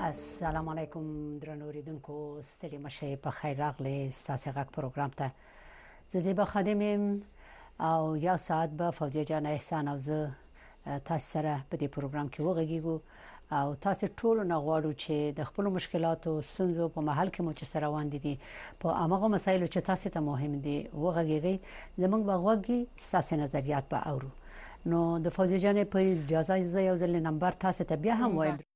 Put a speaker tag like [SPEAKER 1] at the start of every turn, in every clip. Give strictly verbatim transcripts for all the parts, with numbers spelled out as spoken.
[SPEAKER 1] السلام علیکم درنو اوریدونکو ستړي مشه په خیر راغلی ستاسو غږ پروګرام ته زیبا خادم او یا ساعت به فوزیه جان احسان او زه تاسو سره په دې پروګرام کې وغږیږو او تاسو ټول نه غواړو چې د خپل مشکلاتو سنځو په محل کې مو چې سره روان دي په هغه مسایلو چې تاسو ته مهم دي وغږیږي زمونږ بغوږی تاسو نظریات به اورو نو د فوزیه جان په اجازه زه یو ځل نمبر تاسو ته بیا هم وایم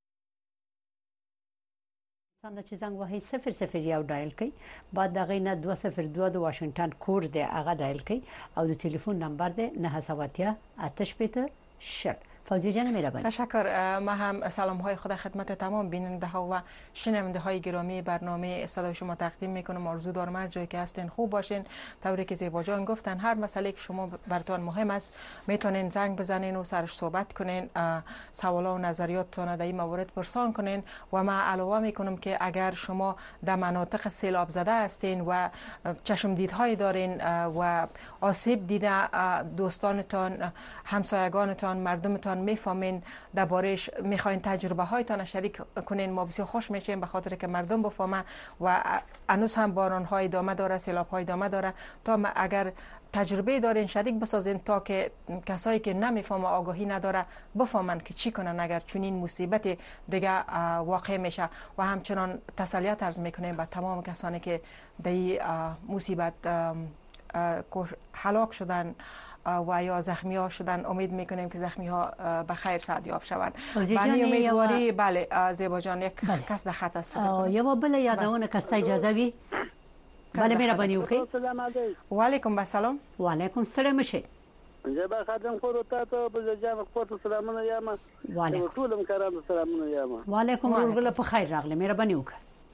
[SPEAKER 1] سم چې زنګ وهي صفر صفر یو ډایل کړئ بعد دغه نه دوه صفر دوه د واشنگټن کوډ دی هغه ډایل کړئ او د ټلیفون نمبر دی نه سواتیا آتش پیتر شل فوزیه جان مهربانی.
[SPEAKER 2] تشکر. ما هم سلام های خود خدمت تمام بیننده ها و شنونده های گرامی برنامه صدای شما تقدیم میکنم. آرزو دارم هر جایی که هستین خوب باشین. طوری که زیبا جان گفتن هر مسئله که شما براتون مهم است میتونین زنگ بزنین و سرش صحبت کنین، سوالا و نظریاتتون در این موارد پرسان کنین و ما علاوه میکنم که اگر شما در مناطق سیلاب زده هستین و چشم دیدهای دارین و آسیب دیده دوستانتان، همسایگانتان، مردمتان میفهمین دربارش میخواین تجربه هایتان شریک کنین، ما بسیار خوش میشیم به خاطر که مردم بفهمه و هنوز هم باران های ادامه داره، سیلاب های ادامه داره تا اگر تجربه دارین شریک بسازین تا که کسایی که نمیفهمه آگاهی نداره بفهمن که چی کنن اگر چنین مصیبت دیگه واقع میشه و همچنان تسلیت عرض میکنیم به تمام کسانی که در این مصیبت هلاک شدن و یا زخمی ها شدن. امید میکنیم که زخمی ها به خیر سعدیاب شوند. بله امیدواری بله زیبا جان یک بله. کس در خط است.
[SPEAKER 1] یا بله یادونه کس اجازه وی بله مهربانی وکړئ.
[SPEAKER 2] و علیکم السلام.
[SPEAKER 1] و علیکم السلام مشه.
[SPEAKER 3] زیبا خادم خو ته ته په جامه خپل سلامونه یم.
[SPEAKER 1] و علیکم
[SPEAKER 3] ټول مکرم سلامونه یم.
[SPEAKER 1] و علیکم ورغله په خیر راغله مهربانی وکړه.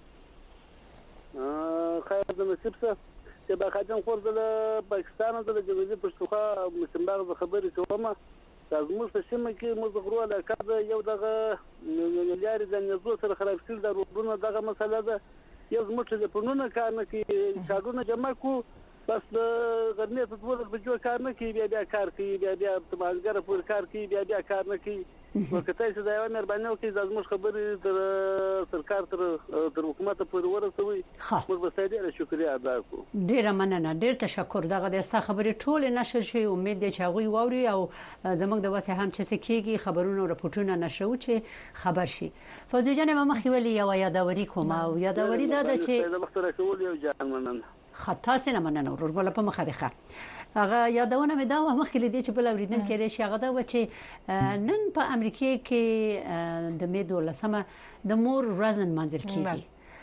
[SPEAKER 3] خیر د نصیب سره چې با خادم خور د پاکستان د جنوبي پښتونخوا مسلمان خبرې کومه زموږ په سیمه کې موږ غرو علاقه یو دغه لارې د نزو سره خراب شول د روډونو دغه مسله ده یو زموږ د پونونه کار نه کوي کارونه جمع کو بس غرمې په دوه بجو کار نه کوي بیا بیا کار کوي بیا بیا تمازګر پور کار کوي بیا بیا کار نه کوي وکته چې دا یو مهرباني وکړي د زموږ خبرې تر سرکار تر تر حکومت پورې ورسوي موږ به ستاسو شکریا ادا کوو.
[SPEAKER 1] ډیر مننه ډیر تشکر دغه د ستاسو خبرې ټول نشر شي امید دی چې هغه ووري او زموږ د واسه هم چې کیږي خبرونه او راپورټونه نشو چې خبر شي. فوزیه جان ما مخې ویلي یو یادوري کوم او یادوري دا ده چې
[SPEAKER 3] د مختره کول یو جان مننه
[SPEAKER 1] خطا سینه مننه ورغله په مخه ده هغه یادونه مې دا و مخکې لیدې چې بل اوریدل کېږي چې هغه دا و چې نن په امریکا کې د مې دولسمه د مور ورځن منځل کیږي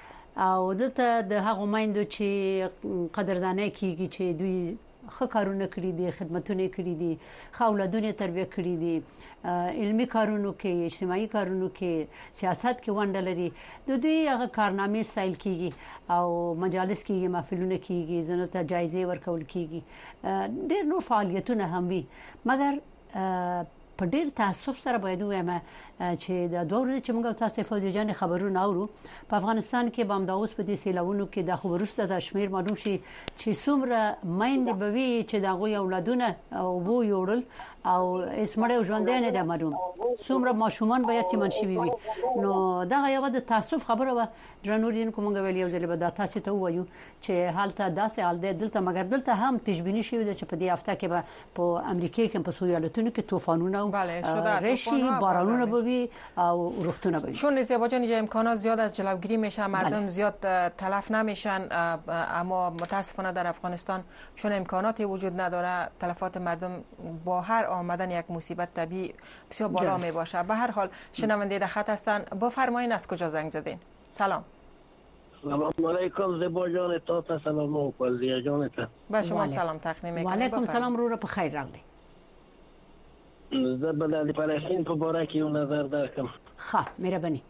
[SPEAKER 1] او دلته د هغه مایندو چې قدردانه کیږي چې دوی خو کارونه کړی دي خدمتونه کړی دي خاولادونه تربیه کړی دي علمی کارونو کې اجتماعي کارونو کې سیاست کې ونډه لري د دوی هغه کارنامې سایل کیږي او مجالس کې محفلونه کیږي زنو ته جایزې ورکول کیږي ډېر نور فعالیتونه هم وي مګر په ډېر تاسف سره باید وایم چې د دوه ورځې چې موږ تاسو فوزیه جان خبرونه اورو په افغانستان کې بام دا اوس په دې سیلاونو کې د خبرسته د شمیر معلوم شي چې څومره مایند به وي چې دا غوي اولادونه او وو یوړل او اسمړې ژوندې نه د معلوم څومره ماشومان به یتیمان شي وي نو دا یو د تاسف خبره و درنورین کومه ویل یو ځل به دا تاسو ته وایو چې حالت داسې حال دی دلته مګر دلته هم پیشبینی شوی چې په دې هفته کې به په امریکا کې په سویالتونو کې طوفانونه رشی بارانونه به او رختونه به
[SPEAKER 2] چون زیبا جان اینجا امکانات زیاد از جلوگیری میشه مردم بله. زیاد تلف نمیشن اما متاسفانه در افغانستان چون امکاناتی وجود نداره تلفات مردم با هر آمدن یک مصیبت طبیعی بسیار بالا می باشه. به هر حال شنونده در خط هستن بفرمایید از کجا زنگ زدین؟ سلام.
[SPEAKER 3] سلام علیکم زیبا جان تا تا سلام و فوزیه جان تا
[SPEAKER 2] با شما سلام تقدیم میکنم.
[SPEAKER 1] و علیکم سلام رو را په خیر راغلی.
[SPEAKER 3] زه به د فلسطین په باره کې یو نظر درکم.
[SPEAKER 1] ښه مهرباني.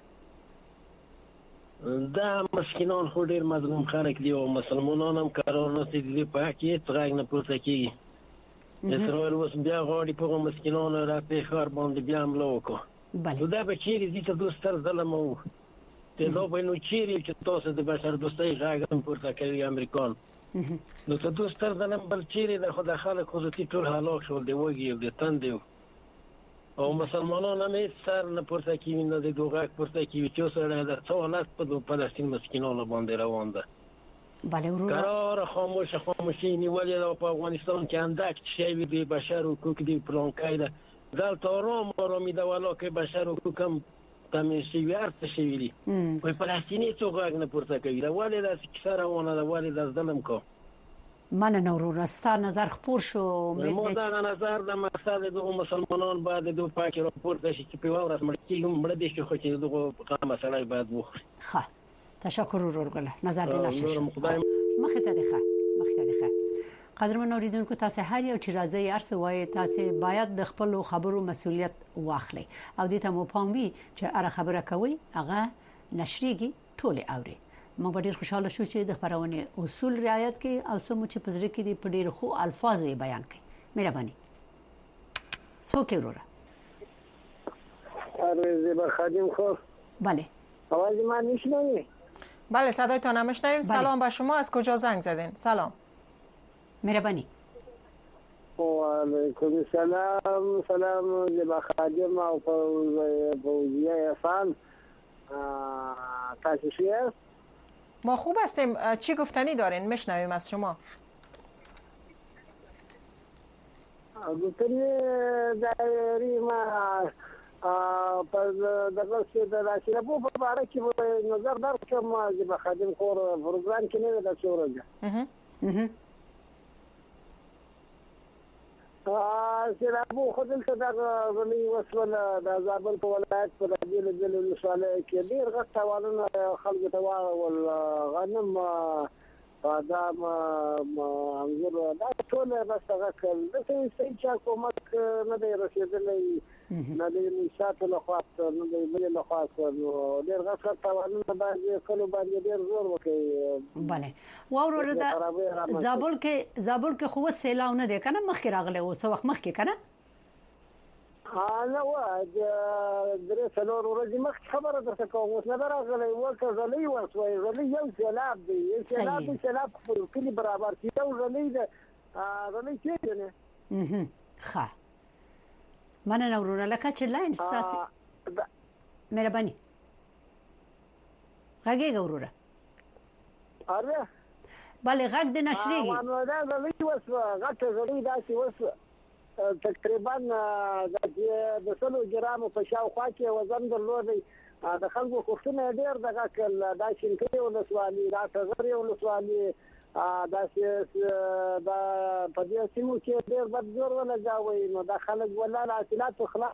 [SPEAKER 3] دا مسکینان خو ډېر مظلوم خلک دي او مسلمانان هم کارونه چې دي په حق یې غږ نه پورته کېږي. اسرائیل اوس بیا غواړي په هغو مسکینانو را پېښار باندې بیا حمله وکړو. نو دا به چیرې ځي ته دوی ستر ظلم و چې دا به نو چیرې چې تاسو د بشر دوستۍ غږ هم پورته کوي امریکان نو ته دوی ستر ظلم بل چیرې د خو د خلک خصوصي ټول هلاک شول د وږي او د تندې
[SPEAKER 4] او مسلمانان هم هیڅ سر نه پورته کوي نه د دوغه پورته کوي چې سره د څو حالت په فلسطین مسکینانو باندې روان ده.
[SPEAKER 1] بله ورور
[SPEAKER 4] قرار خاموش خاموشي نیولې ده په افغانستان کې اندک شی دی بشر حقوق دی پلانکای ده دلته آرام آرامی ده ولا که بشر حقوق هم تامین شوی ارت شوی دی وای فلسطینی څو غږ نه پورته کوي دا ولې د کیسه روانه ده ولې د ظلم کو
[SPEAKER 1] من نورور ستا نظر خپور شو
[SPEAKER 4] مو دا نظر د مسله د مسلمانان بعد د پاک راپورټ شي چې په ورځ مړ مړ دي چې خو چې دغه په مسله بعد وخت
[SPEAKER 1] ښه تشکر ورور ګله نظر دې نشش مخه ته ده مخه ته ده قدرمن اوریدونکو تاسو هر یو چې راځي ارسه وای تاسو باید د خپل خبرو مسولیت واخلئ او دې ته مو پام وي چې اره خبره کوي هغه نشریږي ټوله اوري ما ډیر خوشاله شو چې د خبرونه اصول رعایت کړي او سمو چې پزره کې دی په ډیر خو الفاظ یې بیان کړي مهرباني څوک وروره
[SPEAKER 3] اره زیبا خادم خو
[SPEAKER 1] بله
[SPEAKER 3] آواز من میشنوی
[SPEAKER 2] بله صدایتان هم میشنویم. سلام به شما، از کجا زنگ زدین؟ سلام.
[SPEAKER 1] مهربانی.
[SPEAKER 3] و علیکم سلام. سلام زیبا خادم او فوزیه احسان تاسو چیست؟
[SPEAKER 2] ما خوب هستیم. چی گفتنی دارین؟ میشنویم از شما.
[SPEAKER 3] گفتنی داری ما پر دغه څه د راشي په اړه کې نظر درکم چې په خادم خور پروګرام کې نه ده څورګه
[SPEAKER 2] اها
[SPEAKER 3] اها سیرابو خدل څه دا غلي وسول د زابل په ولایت په دې له مشاله کې ډیر غټوالونه خلک ته ول غنم بادام انګور دا ټول بس هغه کول د څه چې حکومت نه دی رسیدلې نه دی نشاط له خاص نه دی بل له خاص ډیر غټ توانونه باندې کلو باندې ډیر زور وکړي.
[SPEAKER 1] bale واورو د زابل کې زابل کې خو سیلاو نه دی کنه مخکې راغله او څو وخت مخکې کنه
[SPEAKER 3] ها نه و د درې څلور ورځې مخکې خبره درته کوم اوس نه راغله ورته زلي وسوي زلي یو سیلاب دی یو سیلاب دی سیلاب په کلی برابر کې یو زلي دی زلي کې نه
[SPEAKER 1] اها ښه مننه وروره لکه چې لاین ساسي مهرباني غږی وروره
[SPEAKER 3] اره
[SPEAKER 1] bale غږ د نشریږي
[SPEAKER 3] نو دا زلي وسوي غټه زلي داسي وسوي تقریبا د سلو جرامو په شاوخوا کې وزن درلودي د خلکو خوښنه ډیر دغه کل دا شینکې ولسوالي دا څغري ولسوالي دا چې دا په دې سیمو کې ډیر بد زور ولګاوي نو دا خلک ولاله اصلات خلاص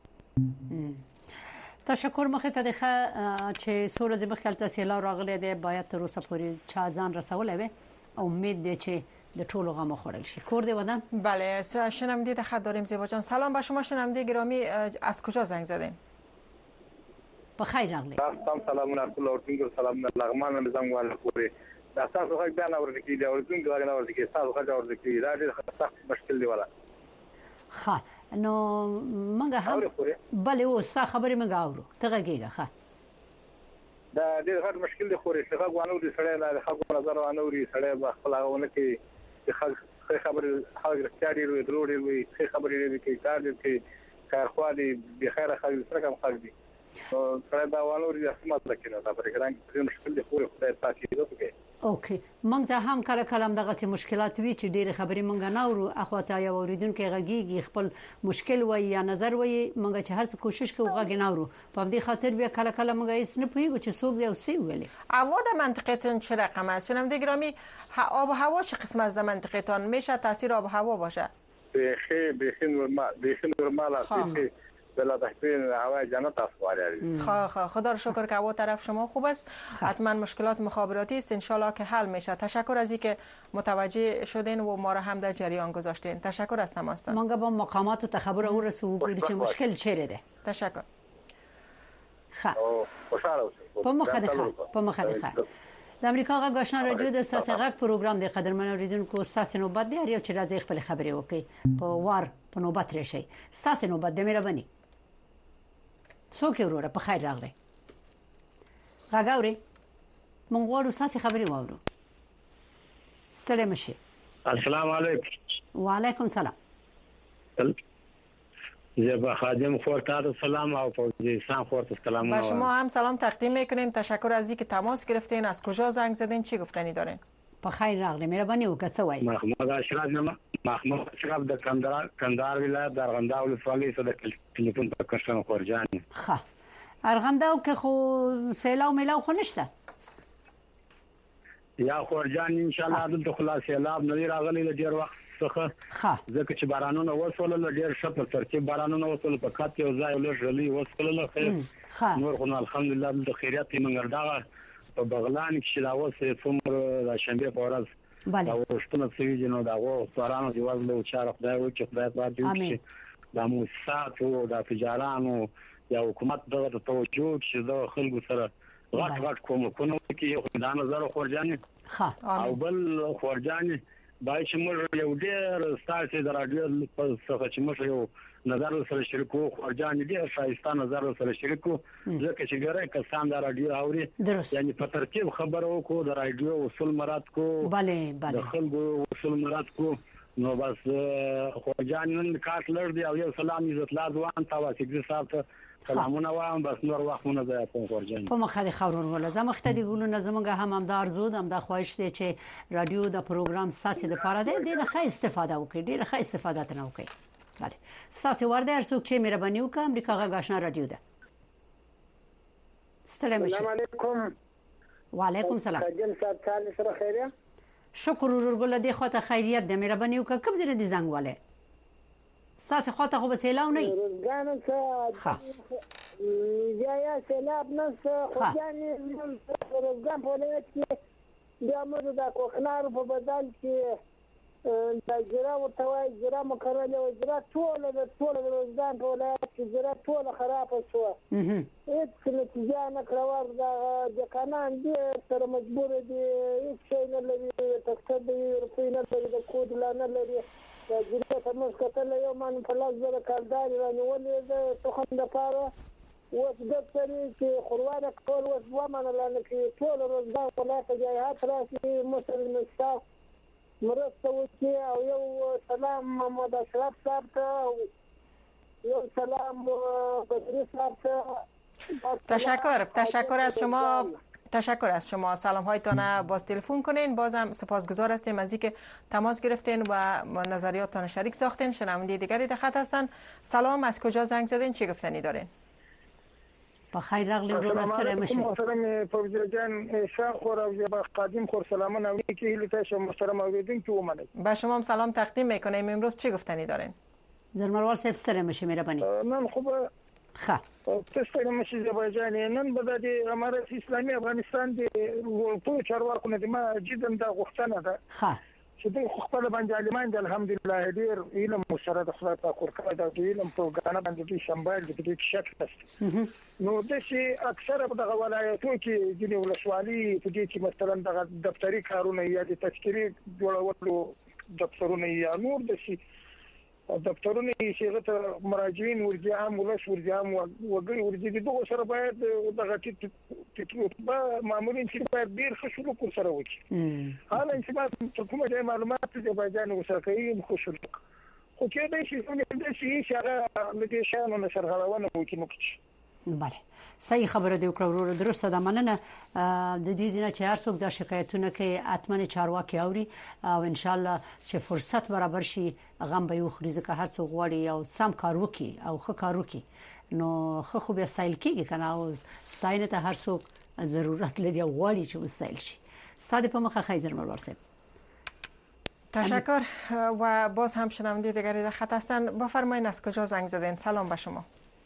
[SPEAKER 1] تشکر مخه ته دغه چې سور زمخ کله تاسو راغلي دی باید تر اوسه پورې چا ځان رسولې وي امید دی چې د ټولو غمو خورل شي کور دی ودان.
[SPEAKER 2] بله شنونده د خط داریم زیبا جان. سلام به شما شنونده گرامی، از کجا زنگ زدین؟
[SPEAKER 1] بخیر راغلی.
[SPEAKER 5] سلام سلام علیکم اورتونګو سلام لغمان نظام والا پوری دا تاسو خو بیان اورل کی دا اورتونګو غواړم اورل کی تاسو خو اورل کی دا ډېر سخت مشکل دی والا.
[SPEAKER 1] ښه نو منګه هم bale او څه خبرې منګه اورو ته غږیږه ښه
[SPEAKER 5] دا ډېر غټ مشکل دی خوري څنګه غوانو دي سړی نه خلکو نظر وانه وري سړی خپلونه کې خلک خبر خلک رښتیا ډېر وي ضروري وي خبرې لري کې کار دي کې کار خو دي به خیره خلک سره کوم خلک دي نو سړی دا وانه وري اسمت لکه دا پرګران کې مشکل دی خوري خدای پاک دې وکړي.
[SPEAKER 1] اوکې مونږ ته هم کله کله دغه څه مشکلات وی چې ډېر خبرې مونږ نه اورو اخواته یو اوریدونکو غږیږي خپل مشکل وای یا نظر وای مونږ چې هر څه کوشش کوو غږ نه اورو په دې خاطر بیا کله کله مونږ هیڅ نه پوهیږو چې څوک دی او څه ویلي.
[SPEAKER 2] هوا در منطقتون چه رقم است؟ شنونده گرامی آب و هوا چه قسم از در منطقتون میشه تاثیر آب و هوا باشه؟
[SPEAKER 5] بخیر بخیر نورمال بخیر نورمال است. بلا بهترین هوای جنت است وارد.
[SPEAKER 2] خا خا خدا رو شکر که هوا طرف شما خوب است. حتما مشکلات مخابراتی است ان شاء الله که حل میشه. تشکر از اینکه متوجه شدین و ما را هم در جریان گذاشتین. تشکر از تماستان.
[SPEAKER 1] مونږ به مقامات ته خبر اورسو ګوري چې مشکل چیرې ده.
[SPEAKER 2] تشکر.
[SPEAKER 1] خاص په مخه ده په مخه ده د امریکا غږ آشنا رادیو د ساسي غږ پروګرام د قدرمن اوریدونکو ساسي نوبت دی اړ یو چې راځي خپل خبرې وکړي په وار په نوبت راشي ساسي نوبت د مهرباني څوک وروره په خیر راغلی غاګاوري مونږ غواړو ساسي خبرې واورو ستړي مشه.
[SPEAKER 4] السلام علیکم.
[SPEAKER 1] وعلیکم سلام.
[SPEAKER 4] زیبا خادم خورت سلام او فوزی سان خورت سلام.
[SPEAKER 2] با شما هم سلام تقدیم میکنیم. تشکر از اینکه تماس گرفتین. از کجا زنگ زدین؟ چی گفتنی دارین؟
[SPEAKER 1] بخیر راغلی مهرباني وکړه څه وایي؟
[SPEAKER 4] محمد اشرف نما محمد اشرف د کندهار کندهار ولایت د ارغنداو ولسوالۍ څخه د ټلیفون په کښته خورجان.
[SPEAKER 1] ښه ارغنداو کې خو سیلاو میلاو خو نشته
[SPEAKER 4] یا خورجان ان شاء الله د خلاص سیلاب نه راغلی د ډیر وخت څخه.
[SPEAKER 1] ښه
[SPEAKER 4] ځکه چې بارانونه وسول ډیر ښه په ترتیب بارانونه وسول په کاته او ځای له ژلې وسول خیر.
[SPEAKER 1] ښه
[SPEAKER 4] نور خو الحمدلله د خیرات منګرداغه په بغلان کې دا اوسه څومره د شنبه په ورځ
[SPEAKER 1] بله
[SPEAKER 4] دا ورشتونه سوي جنو دا غو سوارانو دی وزله چاره خدای او چې خدای په دې کې د موسسات او د تجارانو یا حکومت دغه توجه چې د خلکو سره غټ غټ کوم کوم کې یو د نظر خورجان
[SPEAKER 1] ښه
[SPEAKER 4] او بل خورجان بای چې موږ یو ډېر ستاسو د رادیو په څخه چې موږ یو نظر سره شریکو خورجان دې شایسته نظر سره شریکو ځکه چې ګره کسان د رادیو اوري یعنی په ترتیب خبرو کو د رادیو اصول مراد کو
[SPEAKER 1] bale bale
[SPEAKER 4] د خلکو اصول مراد کو نو بس خورجان نن کاټ لړ دی او یو سلام عزت لا ځوان تا واسګي صاحب سلامونه وایم بس نور وختونه زه کوم خورجان
[SPEAKER 1] په مخه د خبرون ولا زمخته دی ګلونه زمونږ هم هم د ارزو هم د خواهش دی چې رادیو د پروګرام ساسي د پاره دی ډیره ښه استفاده وکړي ډیره ښه استفاده تنه وکړي. بله ساسي ورده هر څوک چې مهرباني وکړي امریکا غا غاښنا رادیو ده. السلام
[SPEAKER 6] علیکم.
[SPEAKER 1] وعلیکم سلام.
[SPEAKER 6] سجن صاحب تعالی سره خیریه؟
[SPEAKER 1] شکر ورګل دی خو ته خیریت د مهرباني وکړه کوم زره دي زنګ والے ساسي خو ته خو به سیلاو نه
[SPEAKER 6] روزګان څه یا یا سیلاب نه څه خو یعنی روزګان په ولایت کې بیا موږ د کوکنار په بدل کې د جرا ورتوای جرا مکرل او جرا ټول د ټول د روزګان په ولایت کې جرا ټول خراب شو. هیڅ نتیجه نه کړو د قانون دي تر مجبور دي هیڅ شي نه لري تکته دي روپی نه لري د کود نه لري د جرا په مسکتل یو من په لاس زره کاردار رانیولې د تخم د پاره اوس د سری چې خروانه ټول اوس ومنه لنه کې ټول روزګان ولایت جهات راسي مسلمان مستاف مرسته وکړي او یو سلام محمد اشرف صاحب ته یو سلام بدری صاحب ته.
[SPEAKER 2] تشکر تشکر از شما تشکر از شما. سلام هایتان باز تلفن کنین. بازم سپاسگزار هستیم از اینکه تماس گرفتین و نظریاتتان شریک ساختین. شنونده دیگری در خط هستن. سلام از کجا زنگ زدین چی گفتنی دارین؟
[SPEAKER 1] بخیر راغلی ورونه سره مشه.
[SPEAKER 6] محترم فوزی جان شاه خور او زیبا قادم خور سلامونه وی که هیله تاسو محترم اوریدونکو ومنئ.
[SPEAKER 2] با شما هم سلام تقدیم میکنیم. امروز چی گفتنی دارین؟
[SPEAKER 1] زرمروال صاحب ستره مشه مهربانی.
[SPEAKER 6] نن خوب
[SPEAKER 1] ښه
[SPEAKER 6] تاسو مشه زیبا جان نن به د امارات اسلامي افغانستان د ټول چارواکو نه ما جدا د غوښتنه ده.
[SPEAKER 1] ښه
[SPEAKER 6] چې د خپل باندې عالمان د الحمدلله ډیر علم سره د خپل تاکور کړه د علم پروګرام باندې د شمبال د دې شک است. نو د شي اکثره په دغه ولایتو کې د ولسوالۍ په دې کې مثلا د دفتري کارونه یا د تشکیلي جوړولو دفترونه یا نور د شي دفترونه چې غته مراجعین ورځي عام ولس ورځي عام وګړي ورځي دغه سره باید دغه چې معمولین چې باید ډیر ښه شروع سره وکړي. حالا چې کومه ځای معلومات د بایجان وسره کوي خو شروع خو کې د شي د شي شغه لکه شانو نشر غلاونه وکړي نو
[SPEAKER 1] بله صحیح خبره دی وکړه ورور درسته ده مننه د دې ځینه چې هر څوک د شکایتونه کوي اتمنه چارواکي اوري او ان شاء الله چې فرصت برابر شي غم به یو خریزه که هر څوک غواړي او سم کار وکي او ښه کار وکي نو خو خو به سایل کیږي کنه او ستاینه ته هر څوک ضرورت لري او غواړي چې وسایل شي. ستاده په مخه خیزر مروال صاحب
[SPEAKER 2] تشکر. و باز هم شنونده دیگری در خط هستن. بفرمایید از کجا زنگ زدین؟ سلام به شما.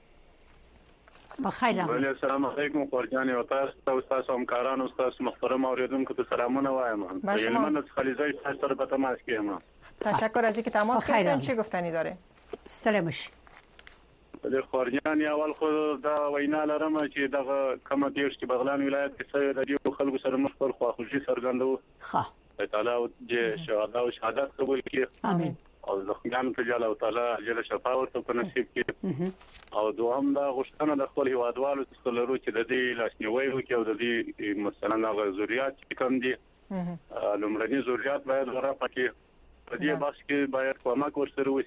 [SPEAKER 1] بخیر
[SPEAKER 5] وعلیکم السلام علیکم خورجان او تاسو تاسو همکارانو تاسو محترم اوریدونکو ته سلامونه وایم. علماً از خلیزای تاسو سره په تماس کې یم.
[SPEAKER 2] تشکر از اینکه تماس گرفتین. چی گفتنی داره؟
[SPEAKER 1] سترمش
[SPEAKER 5] د خورجان اول خو دا وینا لرم چې دغه کومه دیش کې بغلان ولایت کې سره د یو خلکو سره مخبر خواخوږي څرګندو.
[SPEAKER 1] ښه
[SPEAKER 5] تعالی دې شهادت او شهادت قبول کړي.
[SPEAKER 2] امين.
[SPEAKER 5] او زخمیان ته جل او تعالی جل شفا ورته په نصیب کړي. او دوهم دا غوښتنه د خپل هیوادوالو څخه لرو چې د دې لاسنیوي وکړي او د دې مثلا هغه ضرورت چې کوم دي لومړني ضرورت باید ورا پکې په دې بحث کې باید کومک ورسره وشي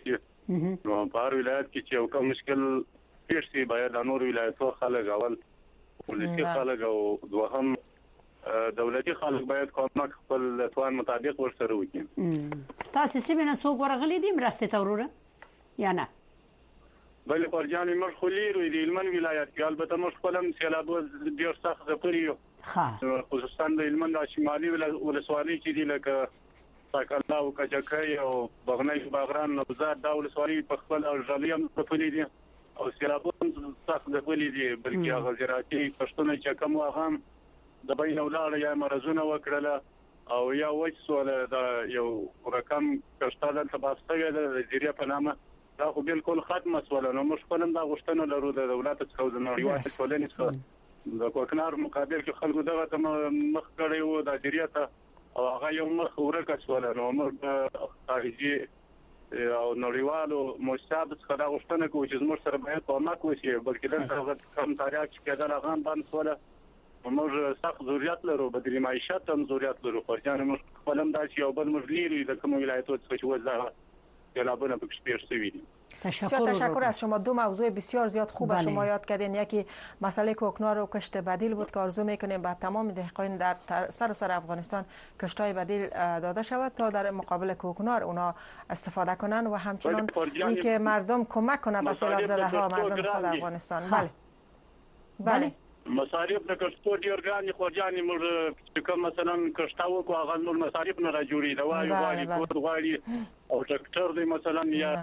[SPEAKER 5] نو په هر ولایت کې چې یو کوم مشکل پیښ شي باید د نور ولایتونو خلک اول ولسی خلک او دوهم دولتي خلک باید کومک خپل توان مطابق ورسره وکړي.
[SPEAKER 1] ستاسو سیمه نه څوک ورغلي دي مرسته ته وروره یا نه؟
[SPEAKER 5] بل خرجان مر خلیر وی د هلمند ولایت کې البته مر خپلم سیلاب ډیر سخت ځپریو خصوصا د هلمند شمالي ولسوالۍ چې دی لکه ساکلا او کجکای او بغنای باغران نوزاد دا ولسوالۍ په خپل ارجالیم په دي او سیلابونه سخت ځپلي دي بلکې هغه زراعتي پښتون چې کوم واغم د بین ولاړ یا مرزونه وکړه او یا وڅول دا یو رقم کښتاله تباستوي د ذریعہ په نامه دا خو بالکل ختمه سول نو موږ خپل د غوښتنو لرو د دولت څخه د نړیوال ټولنې څخه د کوکنار مقابل کې خلکو دغه ته مخ کړی وو د ذریعہ ته او هغه یو مخ ورکه سول نو موږ خارجي او نړیوالو مؤسساتو څخه دا غوښتنه کوو چې موږ سره باید کومک وشي بلکې دغه کم تاریخ چې کېدل هغه باندې سول موږ سخت ضرورت لرو بدري معیشت هم ضرورت لرو خو ځان موږ خپلم دا چې یو بل موږ لري د کوم ولایتونو څخه چې وځه جلابونه بکش پیش سویدیم.
[SPEAKER 2] تشکر تشکر از شما. دو موضوع بسیار زیاد خوب بله. شما یاد کردین. یکی مسئله کوکنار و کشت بدیل بود که آرزو میکنیم به تمام دهقان در سراسر افغانستان کشتای بدیل داده شود تا در مقابل کوکنار اونا استفاده کنن و همچنان این که مردم کمک کنه به سیلاب زده ها مردم خود افغانستان. بله بله
[SPEAKER 5] مصارف د کښتو ډیر ګران خو ځانې موږ چې کوم مثلا کښتاو کو هغه نور مصارف نه راجوړي دا وایي وایي کود غواړي او ټریکټر دی مثلا یا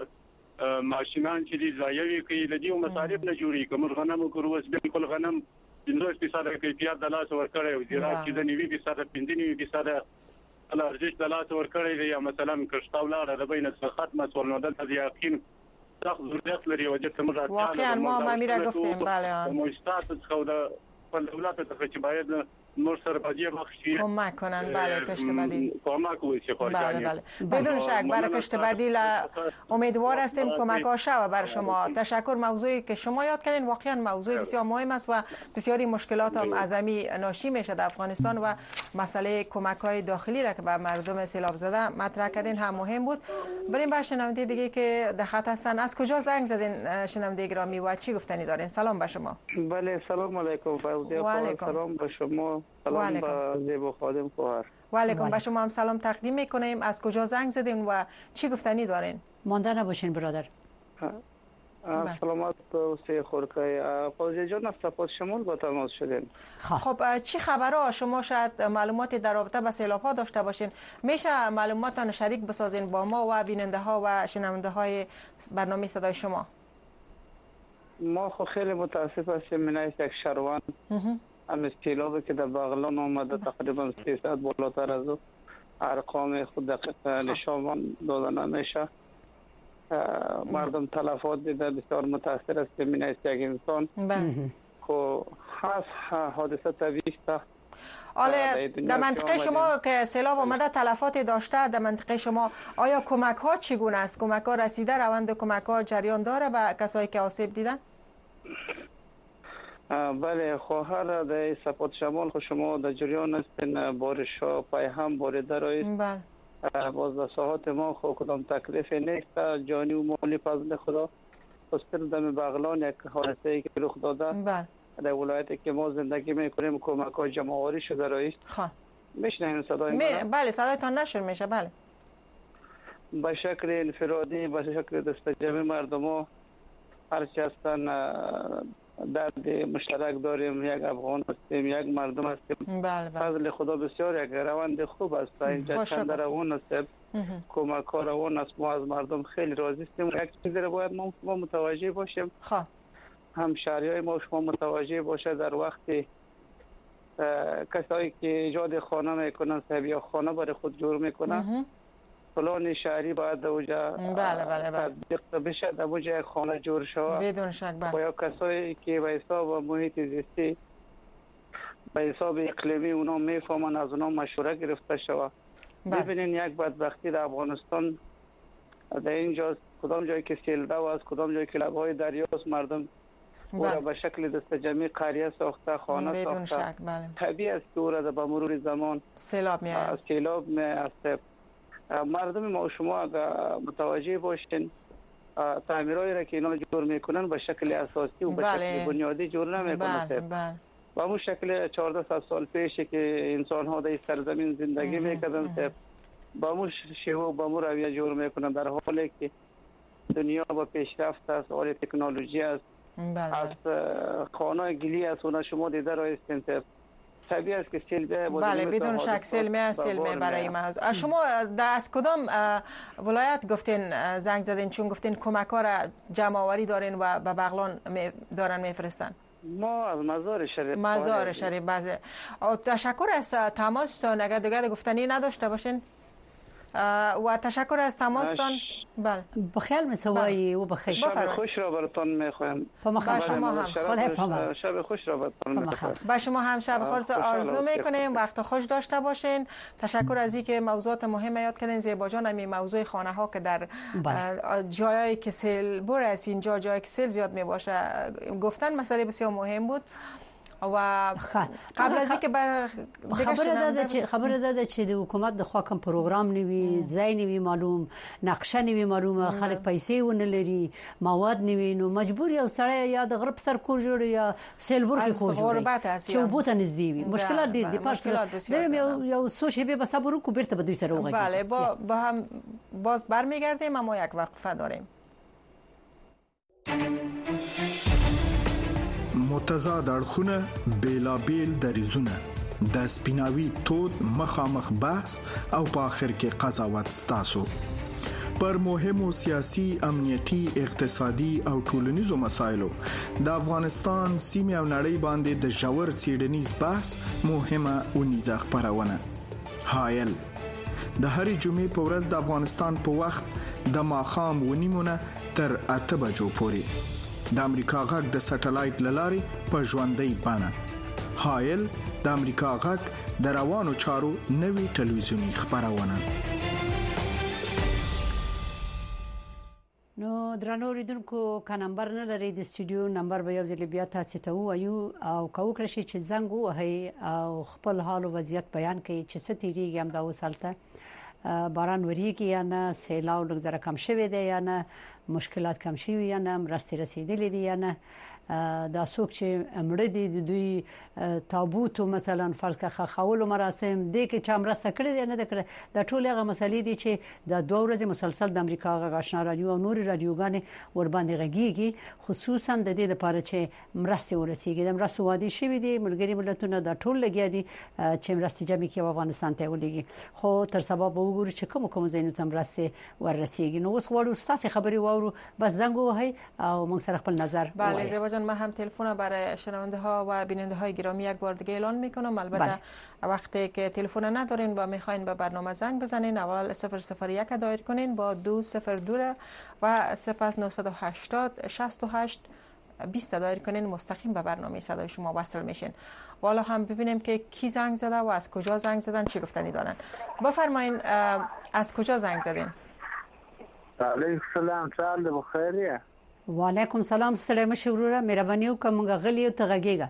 [SPEAKER 5] ماشینان چې دي ځایوي کوي د دې مصارف نه جوړي کوم غنم کورو وس بالکل غنم پنځوس فیصد کیفیت د لاس ورکړی او زراعت چې د نیوي فیصد پنځه فیصد الارجش د لاس ورکړی یا مثلا کښتاو لاره د بین ختمه سول نو د یقین ضرورت لري او چې موږ
[SPEAKER 2] واقعا ما ما میره گفتیم بله
[SPEAKER 5] مؤسسات څخه د دولت څخه چې باید نور سره باید بخشی
[SPEAKER 2] کمک کنن بله کشت بدیل
[SPEAKER 5] کمک وشي
[SPEAKER 2] بله بله بدون شک برای کشت بدیل امیدوار هستیم کمک ها شود بر شما. تشکر. موضوعی که شما یاد کردین واقعا موضوع بسیار مهم است و بسیاری مشکلات هم از امی ناشی میشه در افغانستان و مسئله کمک های داخلی را که به مردم سیلاب زده مطرح کردین هم مهم بود. بریم به شنونده دیگه که در خط هستن. از کجا زنگ زدین شنونده گرامی و چی گفتنی دارین؟ سلام به شما.
[SPEAKER 7] بله سلام علیکم. سلام به شما. سلام به زیبا خادم خواهر.
[SPEAKER 2] و علیکم. به شما هم سلام تقدیم میکنیم. از کجا زنگ زدین و چی گفتنی دارین؟
[SPEAKER 1] مانده نباشین برادر.
[SPEAKER 7] سلامت سی خورکای فوزی جان از سپاس شمول با تماس شدین.
[SPEAKER 2] خب چی خبرها؟ شما شاید معلوماتی در رابطه با سیلاب ها داشته باشین. میشه معلوماتان شریک بسازین با ما و بیننده ها و شنونده های برنامه صدای شما؟
[SPEAKER 7] ما خو خیلی متاسف هستیم من یک شروان هم سیلابی که در بغلان آمده تقریبا سیصد بالاتر از ارقام خود دقیق نشان داده نمیشه. مردم تلفات دیده بسیار متاثر است من است یک انسان خو خاص حادثه طبیعی است.
[SPEAKER 2] حالا در منطقه شما که سیلاب آمده تلفات داشته در منطقه شما آیا کمک ها چگونه است؟ کمک ها رسیده؟ روند کمک ها جریان داره به کسایی که آسیب دیدن؟
[SPEAKER 7] بله خواهر در سپات شمال خو شما در جریان هستین بارش ها پای هم باریده رایست.
[SPEAKER 2] بله
[SPEAKER 7] باز در ساحات ما خو کدام تکلیف نیست جانی و مالی فضل خدا. خصوصا در بغلان یک حادثه ای که رخ داده
[SPEAKER 2] بله
[SPEAKER 7] در ولایتی که ما زندگی میکنیم کمک ها جمعآوری شده رایست.
[SPEAKER 2] خواه
[SPEAKER 7] میشنین صدای
[SPEAKER 2] می...
[SPEAKER 7] من؟
[SPEAKER 2] بله صدایتان نشر میشه. بله
[SPEAKER 7] به شکل انفرادی به شکل دست جمعی مردم ها هرچی هستن درد مشترک داریم. یک افغان هستیم یک مردم هستیم.
[SPEAKER 2] بله بله
[SPEAKER 7] فضل خدا بسیار یک روند خوب است. اینجا چند روان است کمک ها روان است. ما از مردم خیلی راضی هستیم. یک چیزی را باید ما, ما متوجه باشیم.
[SPEAKER 2] خواه
[SPEAKER 7] هم شهریای ما شما متوجه باشه در وقتی کسایی که ایجاد خانه میکنن صاحبی خانه برای خود جور میکنن فلان شهری باید اوجا
[SPEAKER 2] بله بله بله
[SPEAKER 7] تطبیق بشه در اوجا یک خانه جور شود
[SPEAKER 2] بدون شک. بله
[SPEAKER 7] و یا کسایی که به حساب محیط زیستی به حساب اقلیمی اونا میفهمن از اونا مشوره گرفته شود. ببینین یک بدبختی در افغانستان در اینجا کدام جایی که سیلده و از کدام جایی که لبهای دریاست مردم او به شکل دست جمعی قریه ساخته خانه
[SPEAKER 2] بدون
[SPEAKER 7] ساخته.
[SPEAKER 2] شک. بله
[SPEAKER 7] طبیعی است که او را به مرور زمان
[SPEAKER 2] سیلاب میاد.
[SPEAKER 7] سیلاب می است. مردم ما شما اگر متوجه باشین تعمیرات را که اینا جور میکنن به شکل اساسی و به شکل بنیادی جور نمیکنن.
[SPEAKER 2] بله.
[SPEAKER 7] و همون شکل چهارده سال پیش که انسان ها در سرزمین زندگی میکردن با همون شیوه و با همون رویه جور میکنن، در حالی که دنیا با پیشرفت است، حال تکنولوژی است.
[SPEAKER 2] بله.
[SPEAKER 7] از خانه گلی است اونا شما دیده رایستین طبیعی است که سیل به
[SPEAKER 2] بله بدون شک سیل می سیل می برای ما. شما از کدام ولایت گفتین زنگ زدین چون گفتین کمک‌ها را جمع آوری دارین و به بغلان دارن میفرستن؟
[SPEAKER 7] ما از مزار شریف
[SPEAKER 2] مزار شریف بعضی تشکر از تماستان. اگر دیگه گفتنی نداشته باشین و تشکر از تماستان. بله
[SPEAKER 1] بخیر مسوایی و بخیر.
[SPEAKER 7] شب خوش را براتون میخوایم.
[SPEAKER 1] با شما هم خدا پامال.
[SPEAKER 7] شب خوش را براتون میخوایم.
[SPEAKER 2] با شما هم شب خوش آرزو میکنیم. وقت خوش داشته باشین. تشکر از اینکه موضوعات مهم یاد کردین. زیبا جان همین موضوع خانه ها که در جایی که سیل بر است، اینجا جایی که سیل زیاد می باشه گفتن مسئله بسیار مهم بود. و قبل از اینکه
[SPEAKER 1] خبر داده چې خبر داده چې د حکومت د خوا کوم پروګرام نیوي ځای نیوي معلوم نقشه نیوي معلومه خلک پیسې ونه لري مواد نیوي نو مجبور یو سړی یا د غرب سر کور جوړ یا سیلبور کې کور جوړ چې وبوته نږدې وي مشکلات ډېر دي پښتو زه یو یو سوچ به صبر وکړو بیرته به دوی سره وغږیږو.
[SPEAKER 2] بله با با هم باز برمیگردیم اما یک وقفه داریم.
[SPEAKER 8] متضاد اړخونه بیلابیل دریزونه د سپیناوي تود مخامخ بحث او په اخر کې قضاوت ستاسو پر مهمو سیاسي امنیتي اقتصادي او ټولنیزو مسایلو د افغانستان سیمه او نړۍ باندې د ژور څېړنیز بحث مهمه ونیزه خبرونه حایل د هرې جمعې په ورځ د افغانستان په وخت د ماښام ونیمونه تر اته بجو پورې د امریکا غږ د سټلایټ للارې په ژوندۍ بڼه حایل د امریکا غږ د روانو چارو نوي ټلویزیونی خبرونه.
[SPEAKER 1] نو درنو ریدونکو کا نمبر نه لري د سټوډیو نمبر به یو ځل بیا تاسو ته وایو او کو کړی چې زنګ وهي او خپل حال او وضعیت بیان کړي چې څه تیریږي هم دا وسالته باران وریږي یا نه سیلاو لږ ذره کم شوی دی یا نه مشکلات کم شوی یا نه مرستې رسیدلې دي یا نه دا څوک چې مړه دي د دوی تابوت مثلا فرض کړه خاول مراسم د کې چا مرسته کړې دي نه د کړه د ټول هغه مسلې دي چې د دوه ورځې مسلسل د امریکا غاښنا رادیو او نور رادیوګانې ور باندې غږیږي خصوصا د دې لپاره چې مرستې ورسیږي د مرستې وادي شوی دي ملګری ملتونه د ټول لګیا دي چې مرستې جمع کوي افغانستان ته ولېږي خو تر سبب وګورو چې کوم کوم زینو ته مرستې ورسیږي نو اوس غواړو تاسو خبري واورو بس زنګ وهي او موږ سره خپل نظر
[SPEAKER 2] بله زیبا جان ما هم تلفن برای شنونده ها و بیننده های گرامی یک بار دیگه اعلان میکنم البته بله. وقتی که تلفن ندارین و میخواین به برنامه زنگ بزنین اول صفر صفر یک دایر کنین با دو صفر دو و سپس نهصد و هشتاد شصت و هشت بیست دایر کنین مستقیم به برنامه صدای شما وصل میشین. والا هم ببینیم که کی زنگ زده و از کجا زنگ زدن چی گفتنی دارن. بفرمایین از کجا زنگ زدین؟
[SPEAKER 3] علیکم السلام سال بخیریه.
[SPEAKER 1] و علیکم سلام ستړی مشه وروره مهرباني وکړه غلی او ته غږیږه.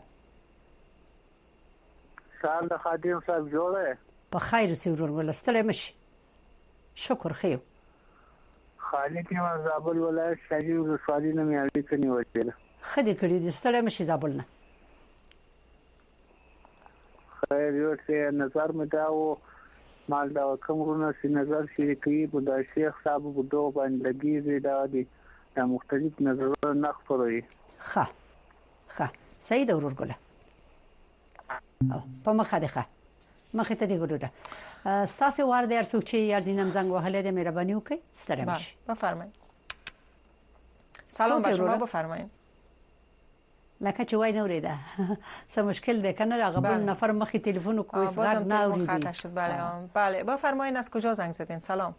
[SPEAKER 3] سال د خادم صاحب جوړه
[SPEAKER 1] په خیر اوسې ورور ول ستړی مشه شکر خیر.
[SPEAKER 3] خالد یو زابل ولایت شاجي ولسوالۍ نه مې اړیکه نیولې
[SPEAKER 1] خدي کړی د ستړی مشه زابل نه.
[SPEAKER 3] خیر یو څه نظر مې داو مال دا کومونه چې نظر شریکي بودا شیخ صاحب بوډو باندې لګیږي دا دي دا مختلف نظرونه نخبروي.
[SPEAKER 1] ښه ښه صحیح ده ورور ګله په مخه ده ښه مخه ته دی ګلوډه تاسو وار دې ارڅوک چې یار دینم زنګ وهلې دې مهرباني وکړئ ستړی مشه.
[SPEAKER 2] بفرمایئ. سلام بر شما بفرمایئ. لکه
[SPEAKER 1] چې وای نه وریده څه مشکل ده کنه هغه بل نفر مخې تلیفون کوی زنګ نه اوریدي.
[SPEAKER 2] بله بله بفرمایئ از کجا زنگ زدین؟ سلام.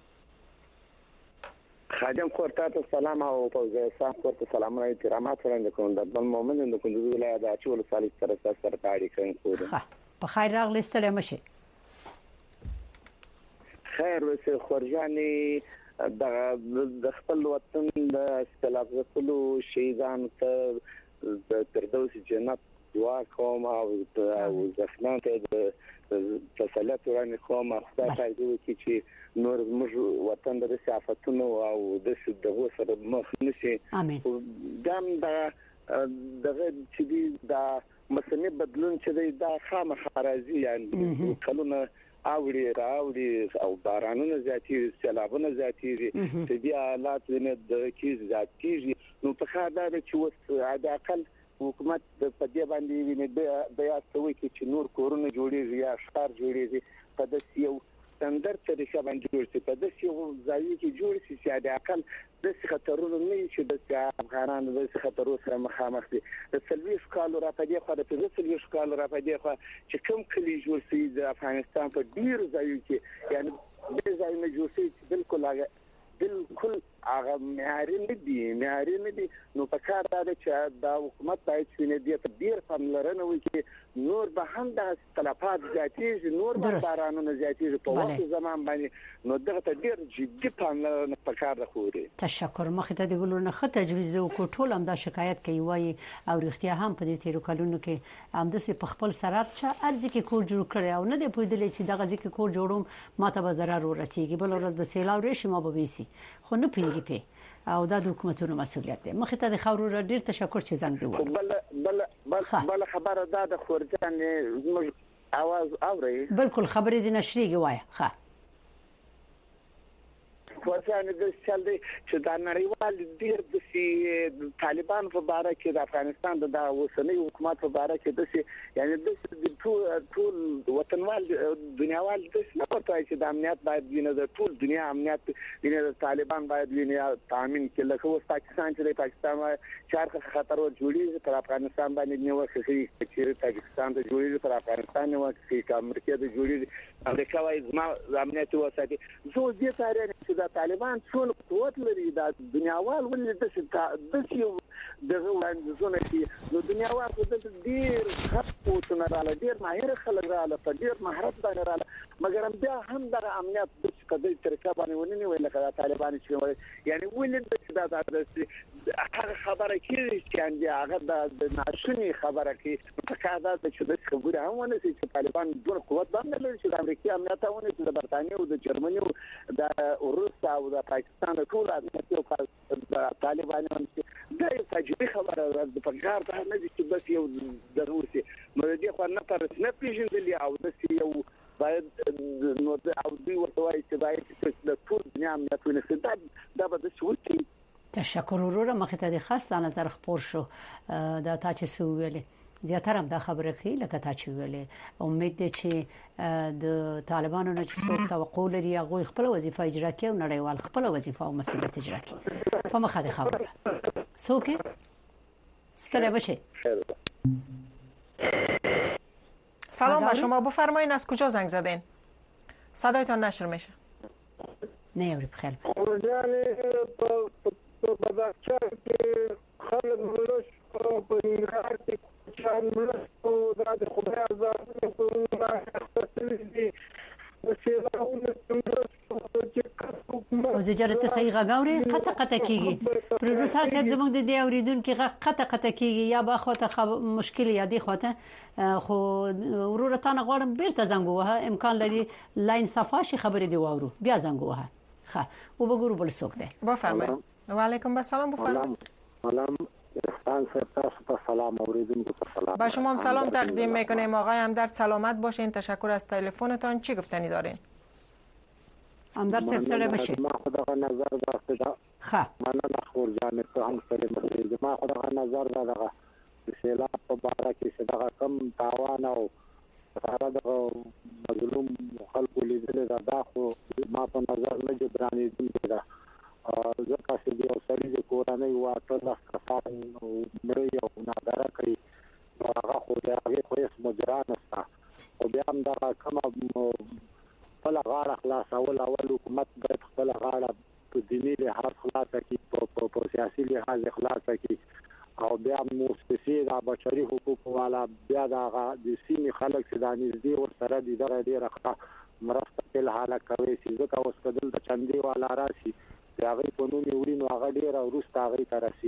[SPEAKER 9] خادم خورتات سلام او فوزه صاحب خورت سلامونه احترامات وړاندې کوم د بل مؤمن د کندوز ولایت د اچول سالي سره سره کاړي کوي کوم.
[SPEAKER 1] په خیر راغلی ستړی مشه.
[SPEAKER 9] خیر وسه خورجاني د خپل وطن د استلاف زکلو شهیدان ته د تردوس جنت دعا کوم او ځکه ته تسلیت ورانه کوم خدای دې وکړي چې نور موږ وطن د سیاستونو او د دغه سره مخ نشي دام دا دغه چې دا مسلې بدلون چې دا خامخا راځي یعنی کلونه اوړي راوړي او بارانونه زیاتې سیلابونه زیاتې چې بیا حالات نه د کیز زیاتېږي نو په خاطر دا چې وس عادي اقل حکومت په دې باندې ویني بیا څوي چې نور کورونه جوړیږي یا شهر جوړیږي په داسې یو ستاندرد طریقه باندې جوړ شي په داسې یو ځای کې جوړ شي چې عادي اقل د خطرونو نه چې د افغانانو د خطرونو سره مخامخ دي د سلويش کال را پدې خو د سلويش کال را پدې خو چې کوم کلی جوړ شي د افغانستان په ډیر ځایو کې یعنی د ځایونو جوړ شي بالکل هغه بالکل هغه معیاري نه دي معیاري نه دي نو په کار دا چې دا حکومت باید چې نه دي ته ډیر پاملرنه وکړي نور به هم د تلفات زیاتېږي نور به بارانونه زیاتېږي په وخت زمان باندې نو دغه ته ډیر جدي پاملرنه په کار ده خوري
[SPEAKER 1] تشکر مخ ته د ګلونه خط تجویز وکړو ټول هم دا شکایت کوي وای او رښتیا هم په دې تیرو کلونو کې هم د په خپل سرار چې ارزي کې کور جوړ کړي او نه دی پوهیدل چې دغه ځکه کور جوړوم ماته به ضرر ورسیږي بل ورځ به سیلاو راشي ما به ویسي خو نه پیږي په او دا د حکومتونو مسؤلیت دی مخ ته د خاورو ډیر تشکر چې زنګ دی
[SPEAKER 9] بل بل بل خبره دا د خورجان اواز اوري
[SPEAKER 1] بالکل خبرې د نشریږي وای ښه
[SPEAKER 9] خورجان د چل دی چې د نړیوال ډیر د طالبان په اړه کې د افغانستان د اوسنۍ حکومت په اړه کې د یعنی د ټول ټول وطنوال دنیاوال د څه پرته چې د امنیت باید ویني د ټول دنیا امنیت ویني د طالبان باید ویني تامین کې لکه اوس پاکستان چې د پاکستان چار خطر جوړیږي پر افغانستان باندې نیوکه کوي چې پاکستان د جوړیږي پر افغانستان نیوکه کوي چې امریکا د جوړیږي امریکا وايي زما امنیت وساتي زه دې تاریخ چې طالبان څول قوت لري د دنیاوال ولې د څه دغه وړاندیزونه کې نو دنیاوال د ډیر خپوتونه رااله ډیر ماهر خلک رااله په ډیر مهارت باندې رااله مګر بیا هم د امنیت د قضیې طریقه باندې ونی ویل لکه طالبان چې یعنی ولې دا د هغه خبره کې چې هغه د ناشونی خبره کې په کار ده چې د خبره هم ونه چې طالبان ډیر قوت باندې لري چې د امریکا امنیت ونه چې د برتانیې او د جرمني او د روس او د پاکستان ټول امنیت او طالبان دا یو تجربه خبره ده په کار ده نه چې بس یو د روسي نو دې خو نه پر نه پیژندل او د یو باید نو د او دوی ورته وایي چې باید چې د ټول دنیا امنیت ونیسي دا دا به د شوتي
[SPEAKER 1] تشکر وروره مخ ته د خاص نظر خبر شو دا تا چې سو ویلې زیاتره هم دا خبره کوي لکه تا چې ویلې امید ده چې د طالبانو نه چې څوک توقع لري هغه خپل وظیفه اجرا کوي او نړیوال خپل وظیفه او مسؤلیت اجرا کوي په مخه د خبره څوک ستړی بشه
[SPEAKER 2] سلام با شما بفرمایید از کجا زنگ زدین صدایتان نشر میشه
[SPEAKER 1] نه یوری بخیر
[SPEAKER 6] خورجان په بازار کې خلک ملوش په نګار کې چان ملوش او د خدای آزاد په خپل دي
[SPEAKER 1] او زجرت صحیح غاوري قطه قطه کیږي پروډوسر صاحب زموږ د دې اوریدونکو قطه قطه کیږي یا به خاطر مشکل یا دی خاطر خو ورور ته نه غواړم بیرته زنګ وها امکان لري لاین صفاشي خبرې دی وورو بیا زنګ وها ښه او وګورو بل څوک دی
[SPEAKER 2] بفرمایید و علیکم السلام بفرمایید
[SPEAKER 10] سلام احسان صاحب سلام اوریدونکو سلام
[SPEAKER 2] با شما هم سلام تقدیم میکنیم آقای همدرد سلامت باشین تشکر از تلفنتان چی گفتنی دارین
[SPEAKER 1] همدرد صاحب سره بشه
[SPEAKER 10] ما خدای نظر داشته
[SPEAKER 1] خا
[SPEAKER 10] من نه خورجان ته هم سره مسئله ما خدای نظر دغه سیلاب په باره کې صدقه کم تاوان او سره د مظلوم خلکو لیدل دا خو ما په نظر نه جبرانی دي دا ځکه چې یو سړي د کورنۍ واټه د کسان مړی او نادره کوي هغه خو د هغې خو هېڅ مجرا نشته خو بیا هم دغه کومه خپله غاړه خلاصول اول حکومت باید خپله غاړه په دیني لحاظ خلاصه کړي په سیاسي لحاظ خلاصه کړي او بیا مؤسسې د بشري حقوقو والا بیا دغه د سیمې خلک چې دا نږدې ورسره دي دغه ډېره ښه مرسته فلحاله کوي چې ځکه اوس که دلته چندې والا راشي د هغې په نوم یې وړي نو هغه ډېره وروسته هغې ته رسېږي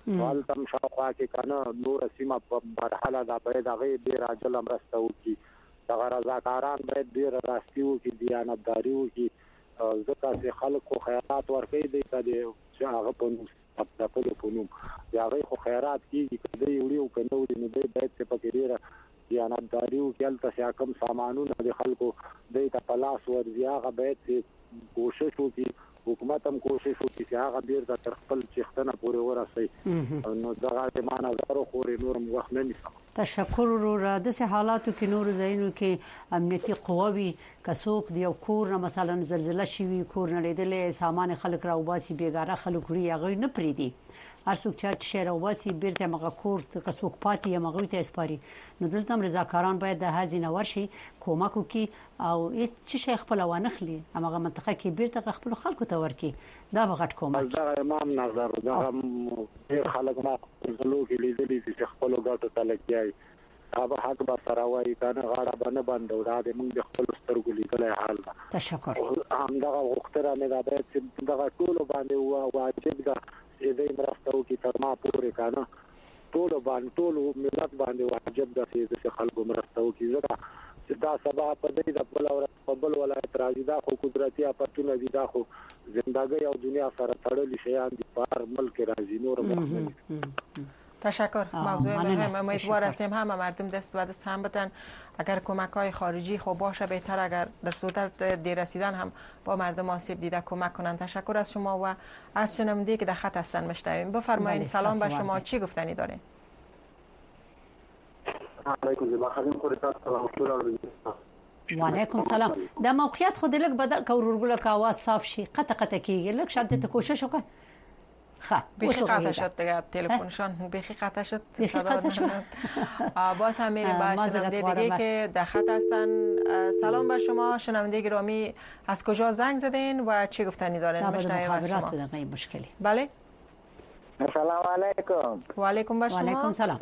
[SPEAKER 10] ول تم شاوخوا کې کنه نور سیمه په مرحله دا باید هغه ډیر عاجل امرسته وکړي دا رضاکاران باید ډیر راستي وکړي دیانتداري وکړي ځکه چې خلکو خیرات ورکړي دي چې هغه په نوم په خپل په نوم هغه خو خیرات کیږي کله یو یو کنه ودی نو باید په کې ډیر دیانتداري وکړي تاسو کوم سامانونه د خلکو د تپلاس ورځي هغه باید کوشش وکړي حکومت هم کوشش وکړي چې هغه ډیر د تر خپل چختنه پورې ورسي نو دا د معنا زرو خوري نور وخت نه نیسم
[SPEAKER 1] تشکر ورو د سه حالاتو کې نور زینو کې امنیتي قواوی کسوق دی او کور مثلا زلزلہ شوی کور نه لیدلې سامان خلک راوباسي بیګاره خلک لري هغه نه پریدي ارڅوک چې شهر اوباسي بیرته مغه کور ته کسوق پاتې مغه ته اسپاري نو دلته رضاکاران باید د هزینه ورشي کومک وکي او چې شیخ خپل وانخلي هغه منطقه کې بیرته خپل خلکو ته ورکي دا بغټ کومک
[SPEAKER 10] دا امام نظر دا ډیر خلک ما زلو کې لیدلې چې خپل ګټه تلکیای هغه حق به سره وایي کنه غاړه باندې باندې دا د موږ د خپل سترګو لیدلې حال ده
[SPEAKER 1] تشکر
[SPEAKER 10] هم دا وختره نه دا باید چې دا ټول باندې واجب ده دې مرستو کې تر ما پورې کنه ټول باندې ټول ملت باندې واجب ده چې خلکو مرستو کې زړه چې دا سبا په دې د بل او په بل ولایت راځي دا خو قدرتي اپورتونه دي دا خو زندګي او دنیا سره تړلي شیان دي په ملک راځي نور مخنه
[SPEAKER 2] تشکر. موضوع مهم. امیدوار هستیم همه مردم دست و دست هم بتن. اگر کمک های خارجی خوب باشه بهتر، اگر در صورت دیر رسیدن هم با مردم آسیب دیده کمک کنند. تشکر از شما و از شنونده که در خط هستن میشنویم. بفرمایید. سلام به شما، چی گفتنی دارین؟
[SPEAKER 1] و علیکم سلام. در موقعیت خود لک بدل که ورگوله که آواز صاف شی قطع قطع کیگه لک شاید کوشش کن. خب
[SPEAKER 2] بیخی قطع شد دیگه تلفنشان بیخی قطع شد
[SPEAKER 1] بیخی قطع شد.
[SPEAKER 2] باز هم میریم با شنونده دیگه که در خط هستن. سلام به شما شنونده گرامی، از کجا زنگ زدین و چی گفتنی دارین؟
[SPEAKER 1] میشنویم از شما. دقیقاً مشکلی.
[SPEAKER 2] بله.
[SPEAKER 11] السلام علیکم.
[SPEAKER 2] و علیکم با شما.
[SPEAKER 1] و علیکم سلام.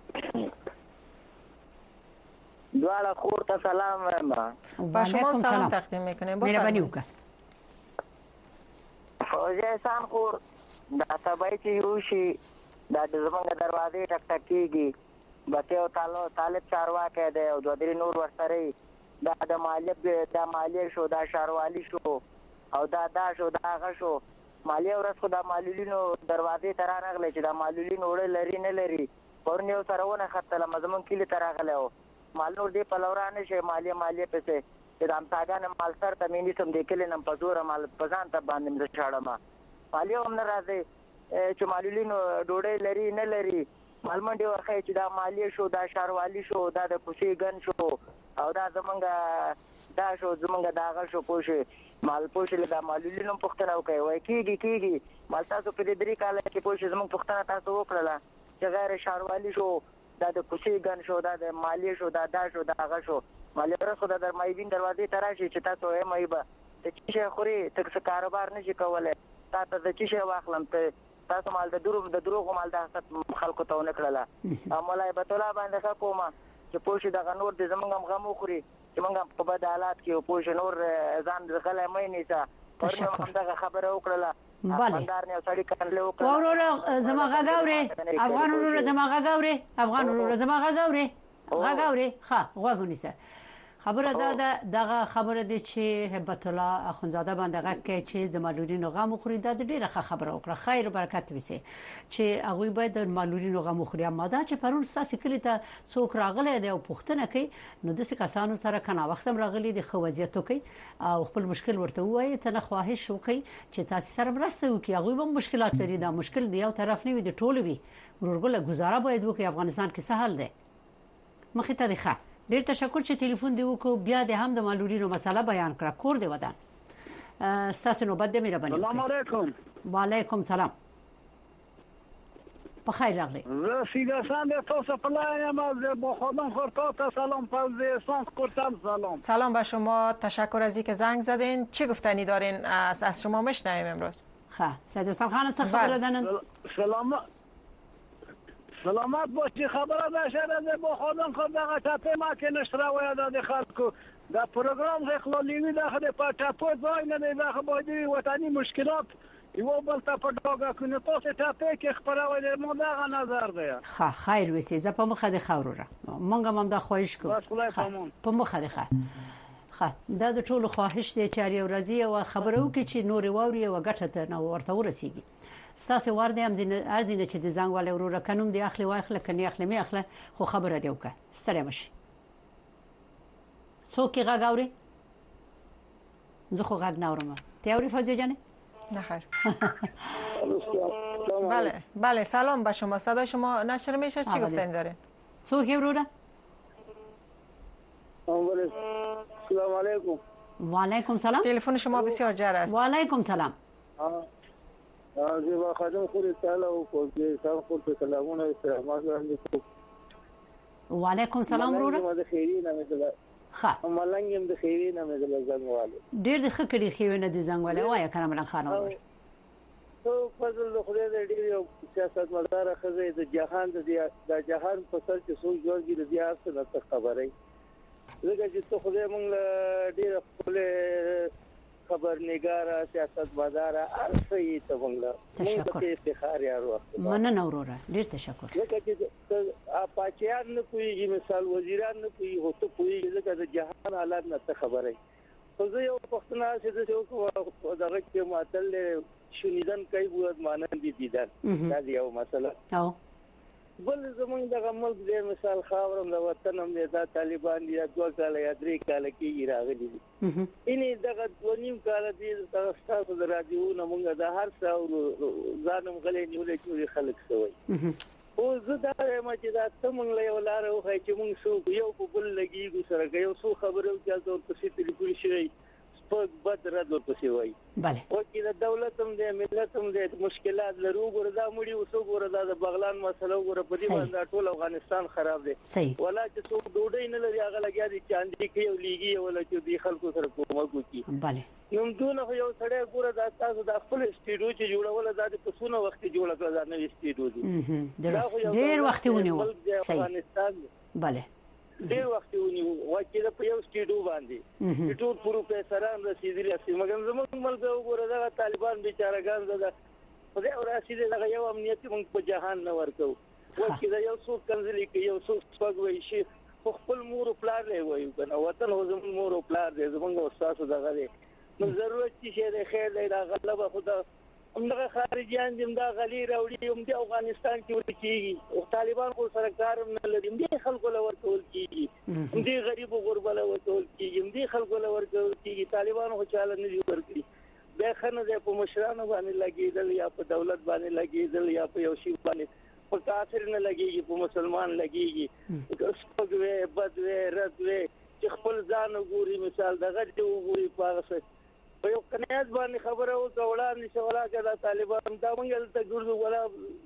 [SPEAKER 11] دواړه خور ته سلام وایم.
[SPEAKER 2] با شما سلام تقدیم میکنیم.
[SPEAKER 1] مهرباني وکړه.
[SPEAKER 11] فوزي احسان خور دا سبای چې یوشي دا د زمونږ دروازې ټک ټک کیږي بته او تعالی طالب چارواکه دی او دوی نور ورسره دا د مالیه د مالیه شو دا شاروالي شو او دا دا شو دا غ شو مالیه ورس خو دا مالولینو دروازې تر راغله چې دا مالولین وړ لري نه لري ورنه یو سره ونه خطله مزمن کلی تر راغله مال نور دی په لورانه شي مالیه مالیه پسې چې د امتاګان مال سر ته مینې سم د کلی نم پزور مال پزان ته باندې مې شاړم مالیه هم نه راځي چې مالولین ډوډۍ لري نه لري مالمنډي ورخه چې دا مالیه شو دا شاروالي شو دا د کوشي ګن شو او دا زمونږ دا شو زمونږ داغه شو پوښي مال پوښي دا مالولین پښتنه وکي وای کیږي کیږي مال تاسو په دې درې کال کې پوښي زمونږ پښتنه تاسو وکړه چې غیر شاروالي شو دا د کوشي ګن شو دا د مالیه شو دا دا شو داغه شو مالیه ورخه دا در مایبین دروازې تراشي چې تاسو یې مایبه ته چې خوري تک څه کاروبار نشي کولای تاسو د چې واخلم ته تاسو مال د دروغ د دروغ مال د حقیقت خلکو ته ونکړه مولای بت الله باندې کومه چې پوښي د غنور د زمونږ غمو خوري چې موږ په بد حالات کې پوښي نور ځان غلې مې نیسه
[SPEAKER 1] تشکر
[SPEAKER 11] دا خبره وکړه
[SPEAKER 1] بله ورور زما غاګاوري افغان ورور زما غاګاوري افغان ورور زما غاګاوري غاګاوري ښه غوګونیسه خبره دا ده دغه خبره دي چې هبت الله اخونزاده باندې غږ کوي چې د مالورینو غم خوري دا ډیره خبره وکړه خیر برکت وسی چې هغه باید د مالورینو غم خوري اما دا چې پرون ساسي کلی ته څوک راغله دی او پښتنه کوي نو د څه کسانو سره کنه وختم راغلي د خوځیتو کوي او خپل مشکل ورته وایي ته نه خواهش وکي چې تاسو سره مرسته وکي هغه به مشکلات لري دا مشکل دی یو طرف نه وي د ټولو وي ورګله گزاره باید وکي افغانستان کې سهال دی مخې ته دی ښه ډیر تشکر چې ټلیفون دی وکړو بیا د هم د مالورینو مسله بیان کړه کور دی ودان تاسو نو بد مهرباني
[SPEAKER 12] السلام علیکم
[SPEAKER 1] وعلیکم سلام په خیر راغلی
[SPEAKER 12] رسید حسن تاسو په لای ما با خودم خورتا سلام فوزی احسان کوتم سلام
[SPEAKER 2] سلام به شما تشکر از اینکه زنگ زدین چی گفتنی دارین از, از شما میشنویم امروز
[SPEAKER 1] خب سید حسن خان څه خبر دادن
[SPEAKER 12] سلام سلامت باشی خبره داشته با خودم خود دغه ټاپه ما کې نشره وای د خلکو دا پروګرام اخلالیوی دغه په ټاپه ځای نه دی دغه باید وطني مشکلات یو بل ته په ډوګه کنه تاسو ته په کې خبرونه مو دا نظر دی.
[SPEAKER 1] ښه خیر وسی زه په مخه د خاورره مونږ هم دا خواهش کوو په مخه د خاور ښه دا د ټولو خواهش دی چې اړ ورځي او خبرو کې چې نور ووري او غټه ته نو ورته ورسیږي. ستاسو ورده هم دین ارزینه چې د زنګ والے ورو رکنوم دی اخلي واخله کني اخلي می اخله خو خبره دی وکړه ستړي مشي څوک غاغوري زه خو غاګ ناورم ته اوري فوزي جانه
[SPEAKER 2] نه خیر. بله بله سلام به شما صدای شما نشر میشه چی گفتین دارین
[SPEAKER 1] څوک ورو
[SPEAKER 3] سلام علیکم.
[SPEAKER 1] و علیکم سلام.
[SPEAKER 2] تلفن شما بسیار جر است.
[SPEAKER 1] و علیکم سلام.
[SPEAKER 3] زیبا خانم خوری تعالی و کوزی سلام خود سلامونه استراحت علیکم.
[SPEAKER 1] و علیکم سلام ورور.
[SPEAKER 3] ما د خیری نه مدله.
[SPEAKER 1] ښه.
[SPEAKER 3] ملنګم د خیری نه مدله زنګواله.
[SPEAKER 1] ډیر د خکړی خیوي نه د زنګواله وای کنه ملنګ خانم.
[SPEAKER 3] تو فضل د خدای د ډیر یو سیاست مدار خزه د جهان د جهان په سر کې سو جوړګي د سیاست نه خبرې. زګه چې ته خدای مونږ ډیر خپل خبرنګار سیاست مدار ارسي ته مونږ
[SPEAKER 1] تشکر
[SPEAKER 3] افتخار یارو
[SPEAKER 1] مننه وروره ډیر تشکر.
[SPEAKER 3] زګه چې اپاچیان نه کوي مثال وزیران نه کوي هو ته کوي زګه د جهان حالات نه خبرې. خو زه یو پښتنه چې یو دغه کې معتل شنیدن کوي بود مانند دي دیدن دا یو مسله.
[SPEAKER 1] او
[SPEAKER 3] بل زمونږ د ملک د مثال خاورم د وطن هم د طالبان دی دوه کال یا درې کال کې راغلي دي. اني دغه ونیم کال دي تاسو د رادیو نه مونږ د هر څو ځانم غلې نیولې چې خلک سوي. او زه دا ما چې دا تمنګ له ولاره او چې مونږ سو یو په بل لګي سره یو څو خبرو چې تاسو په ټلیفون شي سپک بد رد ورپسې وای.
[SPEAKER 1] بله
[SPEAKER 3] او چې د دولت هم د ملت هم د مشکلات لرو ګوردا مړي اوسو ګوردا د بغلان مسله ګور په دې باندې ټول افغانستان خراب دی. ولا چې څوک ډوډۍ نه لري هغه لګیا دي چاندي کې یو لیږي ولا چې د خلکو سره کومک وکړي.
[SPEAKER 1] بله
[SPEAKER 3] نو دونه یو سړی ګوردا تاسو د خپل سټیډیو چې جوړول دا د پسونه وخت جوړ کړل دا نوې سټیډیو
[SPEAKER 1] دي ډېر وخت ونیو.
[SPEAKER 3] افغانستان
[SPEAKER 1] بله
[SPEAKER 3] ډېر وخت ونیو واکې په یو سټیډیو باندې ټول پروفیسوران رسیدلی اسي مګر زموږ ملک وګوره دا طالبان بیچارهګان ده خدای او رسیدلی دا یو امنیت موږ په جهان نه ورکو واکې دا یو څو کنځلي کې یو څو سپګوي شي خپل مور او پلار له وایو کنه وطن هو زموږ مور او پلار دې زموږ استاد دغه دې نو ضرورت چې دې خیر دې دا غلبه خدا همدغه خارجيان دې دا غلي راوړي هم د افغانستان کې ورکیږي او طالبان کو سرکار نه لري دې خلکو لور ټول کیږي دې غریب غربل ورټول کیږي دې خلکو لور کیږي طالبان خو چاله نه جوړ کړی به خنه دې په مشرانو باندې لګیدل یا په دولت باندې لګیدل یا په یو شی باندې په کافر نه لګیږي په مسلمان لګیږي سپګوي بدوي رضوي چې خپل ځان وګوري مثال دغه دې وګوري پاغه په یو کنيات باندې خبره او وړاندې شولا کړه طالبان دا مونږ ته ګورځو ولا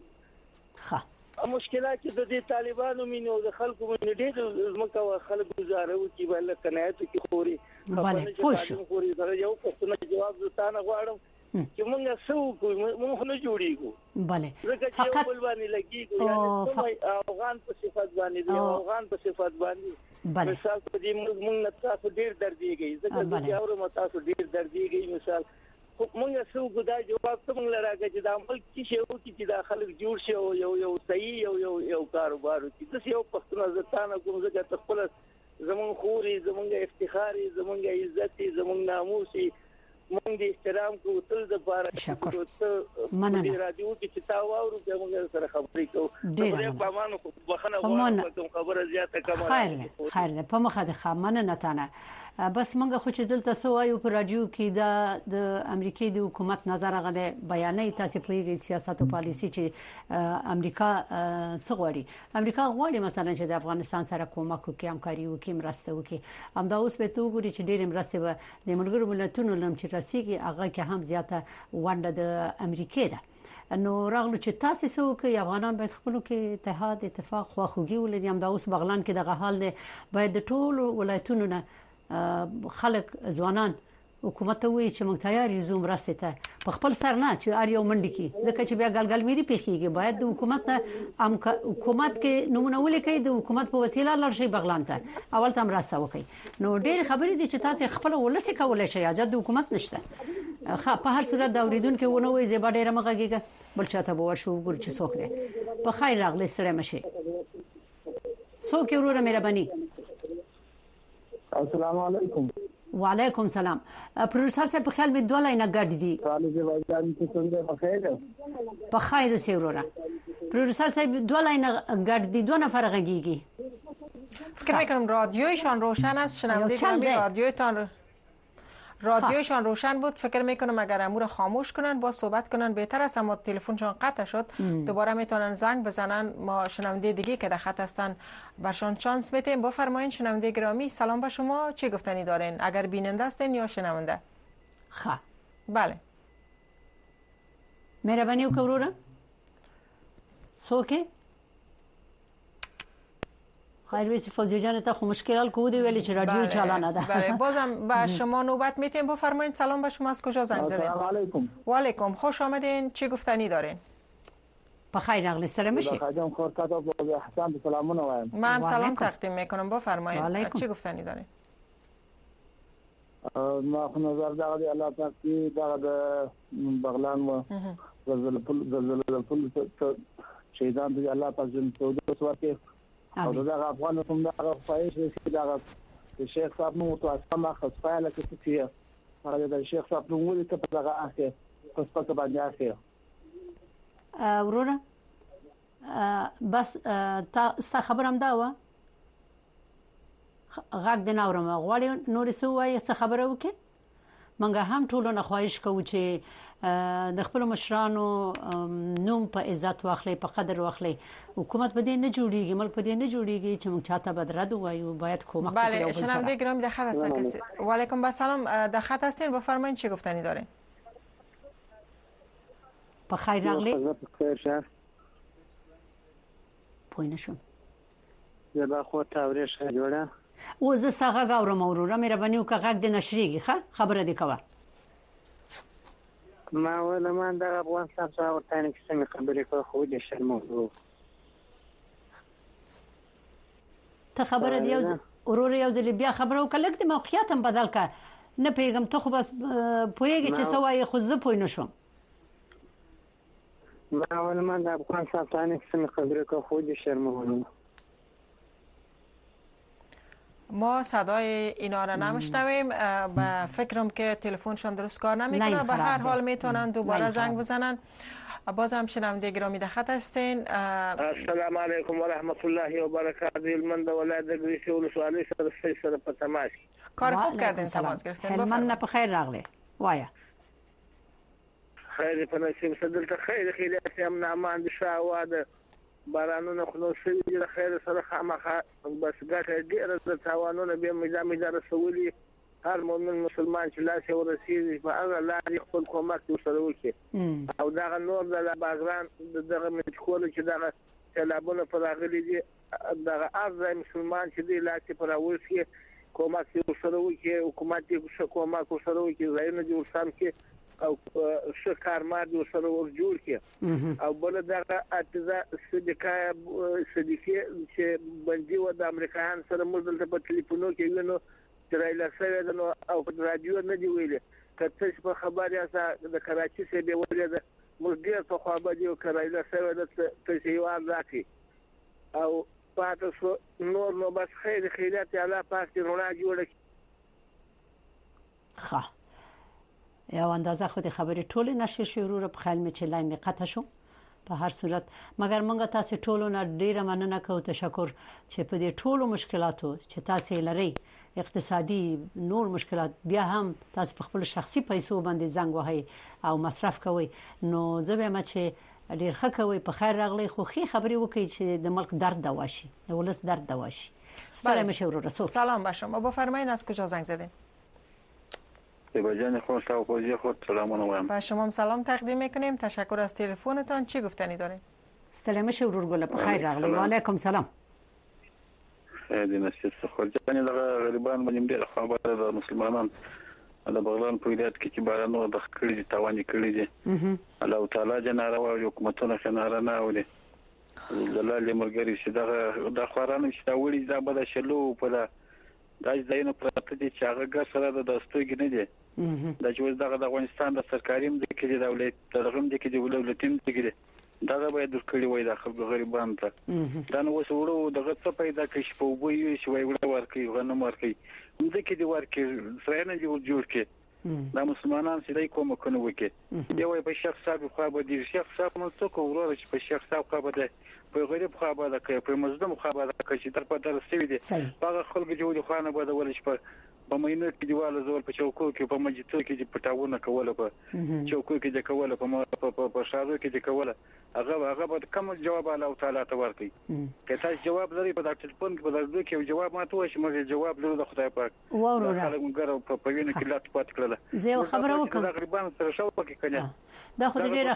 [SPEAKER 3] ښه مشکلات چې د دې طالبانو مينو د خلکو مين ډېر زمکه خلک گزارو چې بل کنيات کې خوري
[SPEAKER 1] بله پوښ
[SPEAKER 3] خوري دا یو څه جواب زتانه غواړم چې مونږ سو مونږ نه جوړیږو.
[SPEAKER 1] بله
[SPEAKER 3] فقط بل باندې لګیږو یعنی افغان په صفات باندې افغان په صفات باندې
[SPEAKER 1] بله
[SPEAKER 3] مثال په دې موږ نه تاسو ډیر درديږي ځکه چې اورو تاسو ډیر درديږي مثال موږ سو ګدای جواب ته موږ لراګه چې د عمل کې شی او چې د خلک جوړ شي او یو یو صحیح یو یو یو کاروبار چې د یو پښتون ځتانه کوم ځکه خپل زمون خوري زمونږ افتخاري زمونږ عزت زمونږ ناموس مونږ دې احترام کوو تل د بار
[SPEAKER 1] شکر
[SPEAKER 3] مننه رادیو کې چې تا واورو چې موږ سره خبرې کوو ډېر په مانو بخنه غواړم خبره زیاته کوم
[SPEAKER 1] خیر خیر ده په مخه ده خامنه نتانه بس موږ خو چې دلته سوایو په رادیو کې دا د امریکای د حکومت نظر غده بیانې تاسو په یوه سیاست او پالیسي چې امریکا څغوري امریکا غواړي مثلا چې د افغانستان سره کومک وکړي همکاري وکړي مرسته وکړي هم دا اوس به تو ګوري چې ډېر مرسته به د ملګرو ملتونو لم چې راسيږي هغه کې هم زیاته ونده د امریکا ده. نو راغلو چې تاسو سو کې افغانان باید خپل کې اتحاد اتفاق خواخوږي ولري هم دا اوس بغلان کې دغه حال دی باید د ټولو ولایتونو نه خلک ځوانان حکومت ته وایي چې موږ تیار یو زوم راسته په خپل سر نه چې اړ یو منډي کې ځکه چې بیا ګلګل مېری پیخيږي باید د حکومت نه ام حکومت کې نمونه ولې د حکومت په وسیله لړ شي بغلان ته اول تم راسه وکي نو ډېر خبرې دي چې تاسو خپل ولسی کولای شئ اجازه د حکومت نشته ښه په هر صورت دا اوریدونکو ونه وي زیبا ډیره مغږیږي بل چاته به ورشو ګور چې څوک دی په خیر راغلی سره مشي څوک وروره مهرباني
[SPEAKER 13] السلام علیکم
[SPEAKER 1] وعلیکم سلام پروفیسور صاحب په خیال می دوه لاینه ګډ دي
[SPEAKER 13] طالب وایي چې څنګه په خیر
[SPEAKER 1] په خیر سي وروره پروفیسور صاحب دوه لاینه ګډ دي دوه نفر غږیږي
[SPEAKER 2] فکر میکنم رادیویشان روشن است شنونده گرامی رادیویتان رادیویشان روشن بود فکر میکنم اگر امور خاموش کنن با صحبت کنن بهتر است اما تلفنشان قطع شد دوباره میتونن زنگ بزنن ما شنونده دیگه که در خط هستن برشان چانس میتیم بفرمایین شنونده گرامی سلام به شما چه گفتنی دارین اگر بیننده هستین یا شنونده
[SPEAKER 1] خب
[SPEAKER 2] بله
[SPEAKER 1] مهربانی وکړه څوک خیر ویسی فوزی جان تا خو مشکلال کودی ولی چه رادیوی چالانه ده
[SPEAKER 2] بله بازم به شما نوبت میتیم بفرمایید سلام به شما از کجا زنگ زدین
[SPEAKER 13] سلام علیکم
[SPEAKER 2] و علیکم خوش آمدین چه گفتنی دارین
[SPEAKER 1] په خیر راغلی سره مشي
[SPEAKER 13] خاجم خورکات او احسان سلامونه وایم
[SPEAKER 2] ما هم سلام تقدیم میکنم بفرمایید چه گفتنی دارین
[SPEAKER 13] ما خو نظر دا دی الله پاک دی دا د بغلان و زلزلہ زلزلہ شهیدان دی الله پاک جن توجه ورکړي او دا افغان کوم دا فایش چې دا شیخ صاحب نو متوسط ما خصفاله کې چې هغه د شیخ صاحب نو ولې ته په هغه اخه خصفه باندې اخه
[SPEAKER 1] وروره بس تا ست خبرم دا و غاګ د ناورم غواړي نور څه وایي څه خبره وکي منګه هم ټولو نه خواهش کوو چې د خپل مشرانو نوم په عزت واخلي په قدر واخلي حکومت بده نه جوړیږي ملک بده نه جوړیږي چې موږ چاته بدرد وایو باید کومک
[SPEAKER 2] وکړو بله شنونده گرامی در خط هستن کسی و علیکم السلام در خط هستین بفرمایید چه گفتنی دارین
[SPEAKER 1] په خیر راغلی پوی نشم
[SPEAKER 7] زبا خو تاوریش جوړه
[SPEAKER 1] او زه ستغه غاورم اوروره مهرباني وکړه غږ د نشریږي ښه خبره دی کوه
[SPEAKER 7] ما ولا ما د افغانستان څخه ورته نه کیسه خبرې کوي خو د شر موضوع
[SPEAKER 1] ته خبره دی یو اوروره یو ځل بیا خبره وکړه لکه د موقعیت هم بدل کا نه پیغام ته خو بس پوهیږي چې سوای خو زه پوه نشم
[SPEAKER 7] ما ولا ما د افغانستان څخه نه کیسه خبرې کوي خو د شر موضوع
[SPEAKER 2] ما صدای اینا را نمیشنویم به فکرم که تلفنشان درست کار نمیکنه به هر حال میتونن دوباره زنگ بزنن باز هم شنونده گرامی در خط هستین
[SPEAKER 14] السلام علیکم و رحمت الله و برکاته من د ولایت ګریشي ولسوالۍ سره سره په تماس
[SPEAKER 2] کار خوب کردین تماس گرفتین
[SPEAKER 1] هلمند نه په خیر راغله وایا
[SPEAKER 14] خیر په نصیب صدرته خیر خیرات هم نامان دي شاواده بارانونه خو سوي د خیر سره خامخا بس ګټه ډیره د تاوانونو به مزه مزه رسولي هر مؤمن مسلمان چې لاس ورسیږي په هغه لارې خپل کومک وسره وکړي او دا نور د باغران دغه مشکول چې دا سیلابونه پر راغلي دي دا هر مسلمان چې دی لاس پر راوځي کومک وسره وکړي حکومت یې کومک وسره وکړي زاینه جوړ سم کې او شکار ما د سره ور جوړ کې او بل دغه اتزا صدقه صدقه چې بندي و د امریکایان سره مزل په ټلیفونو کې وینو چې راځي سره نو او په رادیو نه دی ویلي کته په خبري اساس د کراچي سره دی ویل د مزګر په خو به دی کراچي سره د تشیوان راځي او پاتې نور نو بس خیر خیرات الله پاک دې رونا جوړ کړي
[SPEAKER 1] ښه یو اندازه خو د خبرې ټول نشي شروع په خیال مې چې لاین قطع شو په هر صورت مګر موږ تاسو ټولو نه ډیره مننه کوو تشکر چې په دې ټولو مشکلاتو چې تاسو لري اقتصادي نور مشکلات بیا هم تاسو په خپل شخصي پیسو باندې زنګ وهي او مصرف کوي نو زه به ما چې ډیر ښه کوي په خیر راغلی خو خې خبري وکړي چې د ملک درد دواشي د ولس درد دواشي سلام مشورو رسول
[SPEAKER 2] سلام به شما بفرمایید از کجا زنگ زدین
[SPEAKER 15] بجان خوش و فوزی خود سلامونه وایم
[SPEAKER 2] با شما سلام تقدیم میکنیم تشکر از تلفنتان چی گفتنی دارین
[SPEAKER 1] سلام شورور گل په خیر راغلی و علیکم سلام
[SPEAKER 15] خیر دې نصیب خو ځان د غریبان باندې ډېر خبره د مسلمانان د بغلان په ولایت کې چې بارانو د کړي دي توانې کړي دي الله تعالی جناره او حکومتونه خناره نه اوري دلال مرګري چې دا د خورانو چې دا وړي دا بل شلو په دا ځایونه پراته دي چې هغه ګر سره د داستوګي نه دي دا چې دغه د افغانستان د سرکاري مدیر کې د دولت ترغم دي کې د ولولتین دي دا باید ورکړي وای د خلکو غریبانو ته دا نو وسوړو دغه څه پیدا کړي چې په وبوي شي وای ورکړي غنم ورکړي موږ کې دی ورکړي سره نه جوړ جوړ کې دا مسلمانان چې دای کوم کنه وکي دی وای په شخص صاحب خو به دي شخص صاحب نو څوک ورور چې په شخص صاحب خو به ده په غریب خو به ده په مظلوم خو به ده چې تر په درسوي دي هغه خلک جوړ خانه به ول شي په مینه کې دیواله زول په چوکو کې په مسجدو کې په پټاونه کوله په چوکو کې د کوله په په شارو کې د کوله هغه هغه به کوم جواب الله تعالی ته ورکړي که تاسو جواب لري په ټلیفون کې په درځو کې جواب ماته وشي مګر جواب لري د خدای پاک
[SPEAKER 1] وروره
[SPEAKER 15] هغه په وینه کې لات پات کړل
[SPEAKER 1] زه خبره وکم
[SPEAKER 15] تقریبا سره شو پکې کنه
[SPEAKER 1] دا خو ډیره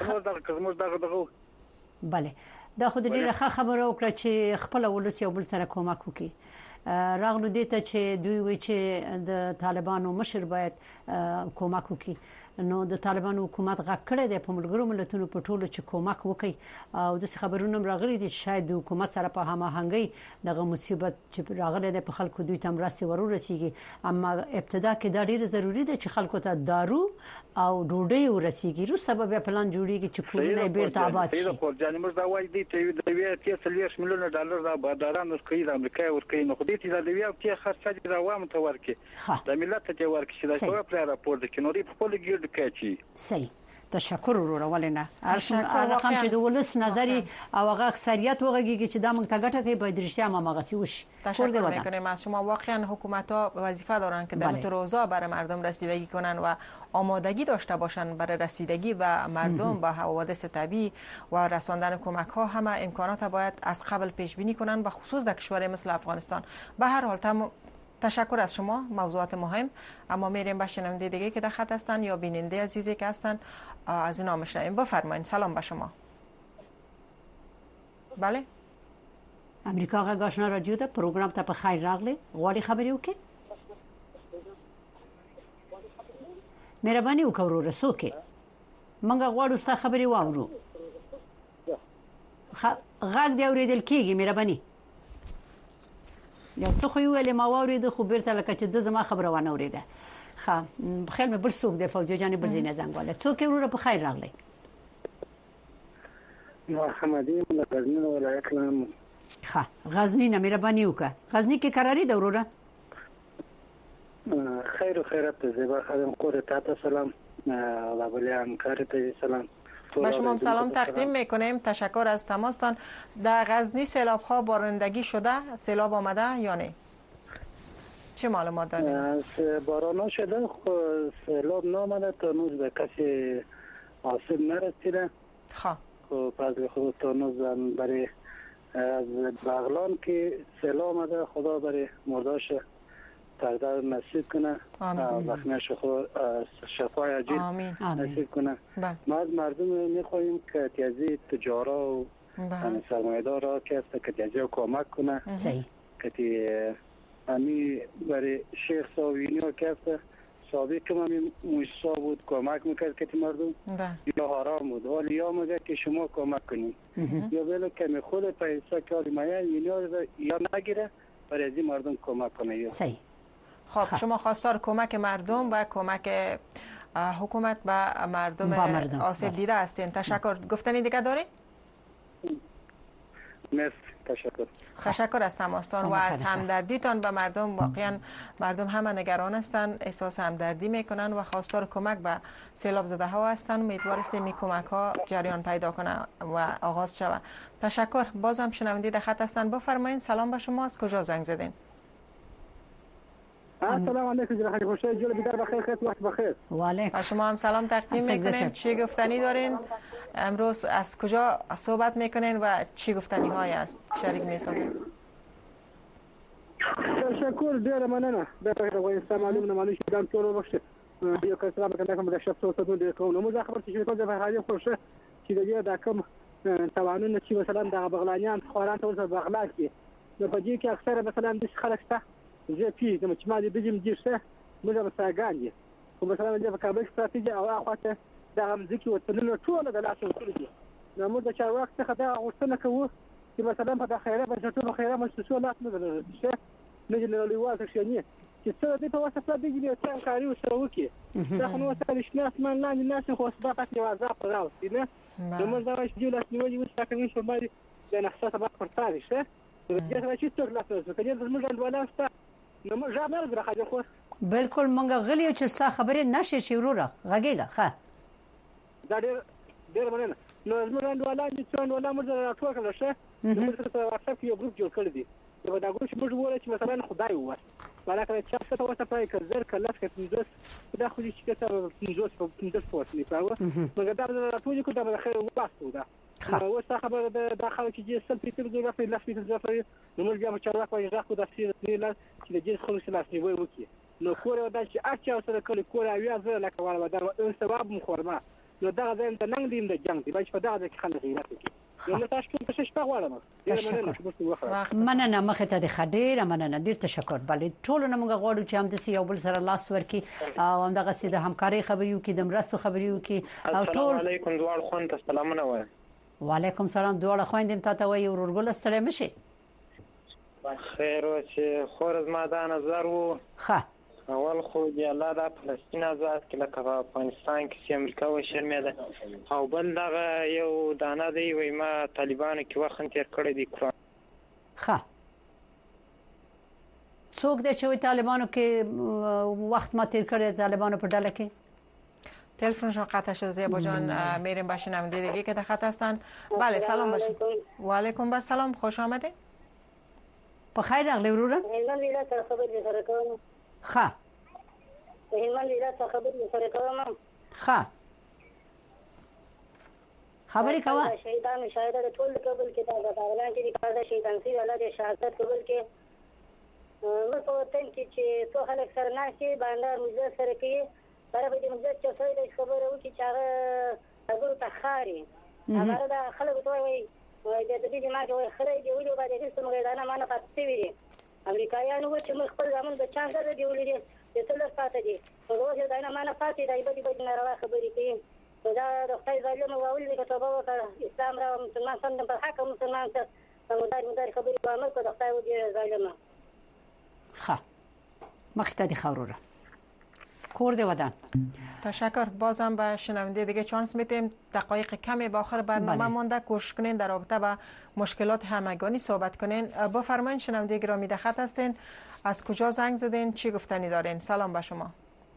[SPEAKER 15] خبره
[SPEAKER 1] بله دا خو ډیره خبره وکړه چې خپل ولس یو بل سره کومک وکړي راغلو دي ته چې دوی وی چې د طالبانو مشر باید کومک وکړي نو د طالبانو حکومت غږ کړی دی په ملګرو ملتونو په ټولو چې کومک وکړي او د خبرونو راغلي دي شاید د حکومت سره په هماهنګي دغه مصیبت چې راغلی دی په خلکو دوی تم راسي ورورسیږي اما ابتدا کې دا ډیر ضروری دی چې خلکو ته دارو او ډوډۍ ورسیږي رو سبب پلان جوړیږي چې کورونه بیرته آباد شي
[SPEAKER 15] دا خو ځان موږ دا وایي دی چې د وی اتیا څلوېښت میلیونه ډالر دا باداران ورکړي د امریکا ورکړي نو خو دې چې د وی اتیا خرڅ دي روان ته ورکړي د ملت ته ورکړي چې دا څه پر راپور د کینوري په خپل ګډ کې
[SPEAKER 1] صحیح تشکر وروره ولنه رقم چې د ولس نظری او هغه اکثریت وغږیږي چې دا موږ ته ګټه کوي باید رښتیا ما مغسی وشي
[SPEAKER 2] تشکر میکنیم از شما. واقعا حکومت ها وظیفه دارن که در این روزا برای مردم رسیدگی کنن و آمادگی داشته باشن برای رسیدگی به مردم با حوادث طبیعی و رساندن کمک ها. همه امکانات باید از قبل پیش بینی کنن و خصوص در کشور مثل افغانستان. به هر حال تم تشکر از شما، موضوعات مهم. اما میریم به شنونده دیگه که در خط هستن یا بیننده عزیزی که هستن از اینا میشنویم. بفرمایید. سلام به شما. بله
[SPEAKER 1] امریکا غږ آشنا رادیو ده پروګرام ته په خیر راغلی. غواړي خبرې وکړي؟ مهرباني وکړه وروره څوک موږ غواړو ستا خبرې واورو. غږ دې اورېدل کېږي مهرباني. یو څه خو ویلې ما واورېده خو بیرته لکه چې د زما خبره وانه اورېده. ښه بخیر مې بل څوک دی فوجي جانې بل ځای نه زنګ واله. څوک وروره په خیر راغلی؟
[SPEAKER 10] محمدي له غزني ولایت نه.
[SPEAKER 1] ښه غزني نه مهرباني وکړه. غزني کې قراري ده وروره؟
[SPEAKER 10] خیر و خیرت زیبا خانم کور ته سلام و بله همکارت سلام.
[SPEAKER 2] با شما سلام تقدیم میکنیم. تشکر از تماستان. در غزنی سیلاب ها بارندگی شده؟ سیلاب آمده یا نه؟ چه معلومات دارید؟
[SPEAKER 10] باران ها شده سیلاب نامده تا نوز به کسی آسیب نرسیده.
[SPEAKER 2] خواه
[SPEAKER 10] پس خود تا نوز برای از بغلان که سیلاب آمده خدا برای مرداش تقدر نصیب کنه زخمیش خود شفای عجیل نصیب کنه. ما از مردم میخواهیم که تیازی تجارا و سرمایدار را که است که تیازی رو کمک کنه که امی برای شیخ ساوینی ها که است سابق که من موسا بود کمک میکرد که مردم یا حرام بود ولی یا مگه که شما کمک کنیم یا بله که خود پیسا که آلی مایه یا نگیره برای از این مردم کمک کنه.
[SPEAKER 1] صحیح.
[SPEAKER 2] خب, خب شما خواستار کمک مردم و کمک حکومت به مردم, مردم. آسیب دیده هستین. تشکر. گفتنی دیگه دارین؟
[SPEAKER 10] مرسی. تشکر.
[SPEAKER 2] تشکر از تماستان و از همدردیتان به مردم. واقعا مردم همه نگران هستند، احساس همدردی میکنن و خواستار کمک به سیلاب زده ها هستند. امیدوار هستیم این کمک ها جریان پیدا کنه و آغاز شود. تشکر. بازم شنونده در خط هستند. بفرمایید. سلام به شما. از کجا زنگ زدین؟
[SPEAKER 16] السلام علیکم جناب خوشی جل بیدار بخیر خیت وقت بخیر.
[SPEAKER 1] و علیکم.
[SPEAKER 2] شما هم سلام تقدیم میکنیم. چی گفتنی دارین؟ امروز از کجا صحبت میکنین و چی گفتنی های است شریک میسازین؟
[SPEAKER 16] تشکر ډیر مننه. د افغانستان معلومه معلومه دام ټول وخت یو کس را کنه کوم د شخص اوسه د کوم نو خبر چې په دغه حالي خوشه چې د دا کوم توانونه چې مثلا د بغلانیان خوران ته ورته بغلا کې د پدې کې اکثره مثلا د خلک ته زه پی د مچمالي بجم دیشه موږ به ساګاندي خو مثلا د کابل استراتیژي او اخواته د غمزکی وطنونو ټول د لاسو کړی نو موږ چې وخت څخه دا غوښتنه کوو چې مثلا په خیره به ټول خیره مؤسسو لاس نه درشه نه نړیوال تشنی چې څه د په واسطه د دې څنګه کاری وسره وکي دا خو نو سره شنه اسمان لاندې ناس خو سبقت یو عذاب راوستي نه نو موږ دا چې لاس نیولې وسه کوي چې باندې د نحسه سبق پرتاري شه د دې سره چې څوک لا څه کوي د موږ ډول ستا نو موږ ځامل راځي خو
[SPEAKER 1] بالکل مونږ غلی چې ستا خبره نشي شروره غږیږه ښه
[SPEAKER 16] دا ډېر ډېر مننه نو زموږ ډول چې څنګه ولا موږ راټول کړل شه موږ سره واتساپ یو ګروپ جوړ کړی دی دا دا ګروپ موږ وره چې مثلا خدای ووایي ولکه چې څه ته وسه پای کړل کله چې پنځوس دا خو چې څه پنځوس په پنځوس پورت نه پاوه موږ دا راټول کړو دا خیر واسطو دا نو څه خبره د داخله کې چې سل پیټر زو راځي لاس پیټر زو راځي نو موږ بیا چې راځو راځو د سیر نه چې د جنس خلک لاس نیوي وکړي نو کور دا چې اچا سره کله کور اویا زه لکه ولا دا ان ثواب مخورما نو دا زين د ننګ دین د جنگ دی باید په دا کې خلک غیرت کوي نو تاسو ټول څه شپه غواړم
[SPEAKER 1] مننه مخه ته د خډیر مننه ډیر تشکر بلې ټول نه موږ غواړو چې هم د سی یو بل سره لاس ورکي او هم دغه سي د همکاري خبريو کې د مرستو خبريو کې او ټول
[SPEAKER 17] السلام علیکم دوړ خوند ته سلامونه وایم
[SPEAKER 1] وعلیکم سلام دوړ خويندم تاسو وایي ورګل ستړي مشي
[SPEAKER 17] خیر او چې خورز ما دا نظر وو
[SPEAKER 1] ښه
[SPEAKER 17] اول خو دی الله د فلسطین آزاد کله په افغانستان کې چې امریکا و شرمېده او بل دغه یو دانه دی وای ما طالبانو کې وخت تیر کړی دی
[SPEAKER 1] ښه څوک د چوي طالبانو کې وخت ما تیر کړی طالبانو په ډله کې
[SPEAKER 2] تلفنشون قطع شد زیبا جان میریم باشینم دیگه که در خط هستن بله سلام باشین و علیکم با سلام خوش آمدین
[SPEAKER 1] بخیر اغلی ورورم
[SPEAKER 18] هلمند ولایت خبر بسره کوم
[SPEAKER 1] ښه
[SPEAKER 18] هلمند ولایت خبر بسره کوم
[SPEAKER 1] ښه خبرې کوه
[SPEAKER 18] شهیدان مشاهده ټول قبول کې دا غاړه چې کار شهیدان سي ولادت شهادت قبول کې نو په تن کې چې څو خلک سره ناشي باندې موږ سره کې سره به دې موږ چې څه دې خبره وکړي چې هغه هغه تخاري هغه دا خلک ته وایي د دې چې ما چې خلک دی ویلو باندې هیڅ موږ دا نه مانه پاتې ویلي امریکایانو چې موږ خپل ځامن د چانس سره دی ولې چې څه لږ پاتې دي نو دا نه مانه پاتې دی به دې نه راوړه خبرې کوي دا د خدای ظالم او ولې چې توبه وکړه اسلام را مسلمان څنګه په حق مسلمان ته مدار مدار خبرې کوي کو د خدای او ظالم
[SPEAKER 1] ښه مخته دي خوروره کورد ودان
[SPEAKER 2] تشکر بازم به شنونده دیگه چانس میدیم دقایق کمی به آخر برنامه بله. مونده کوشش کنین در رابطه با مشکلات همگانی صحبت کنین بفرمایید شنونده گرامی در خط هستین از کجا زنگ زدین چی گفتنی دارین سلام به شما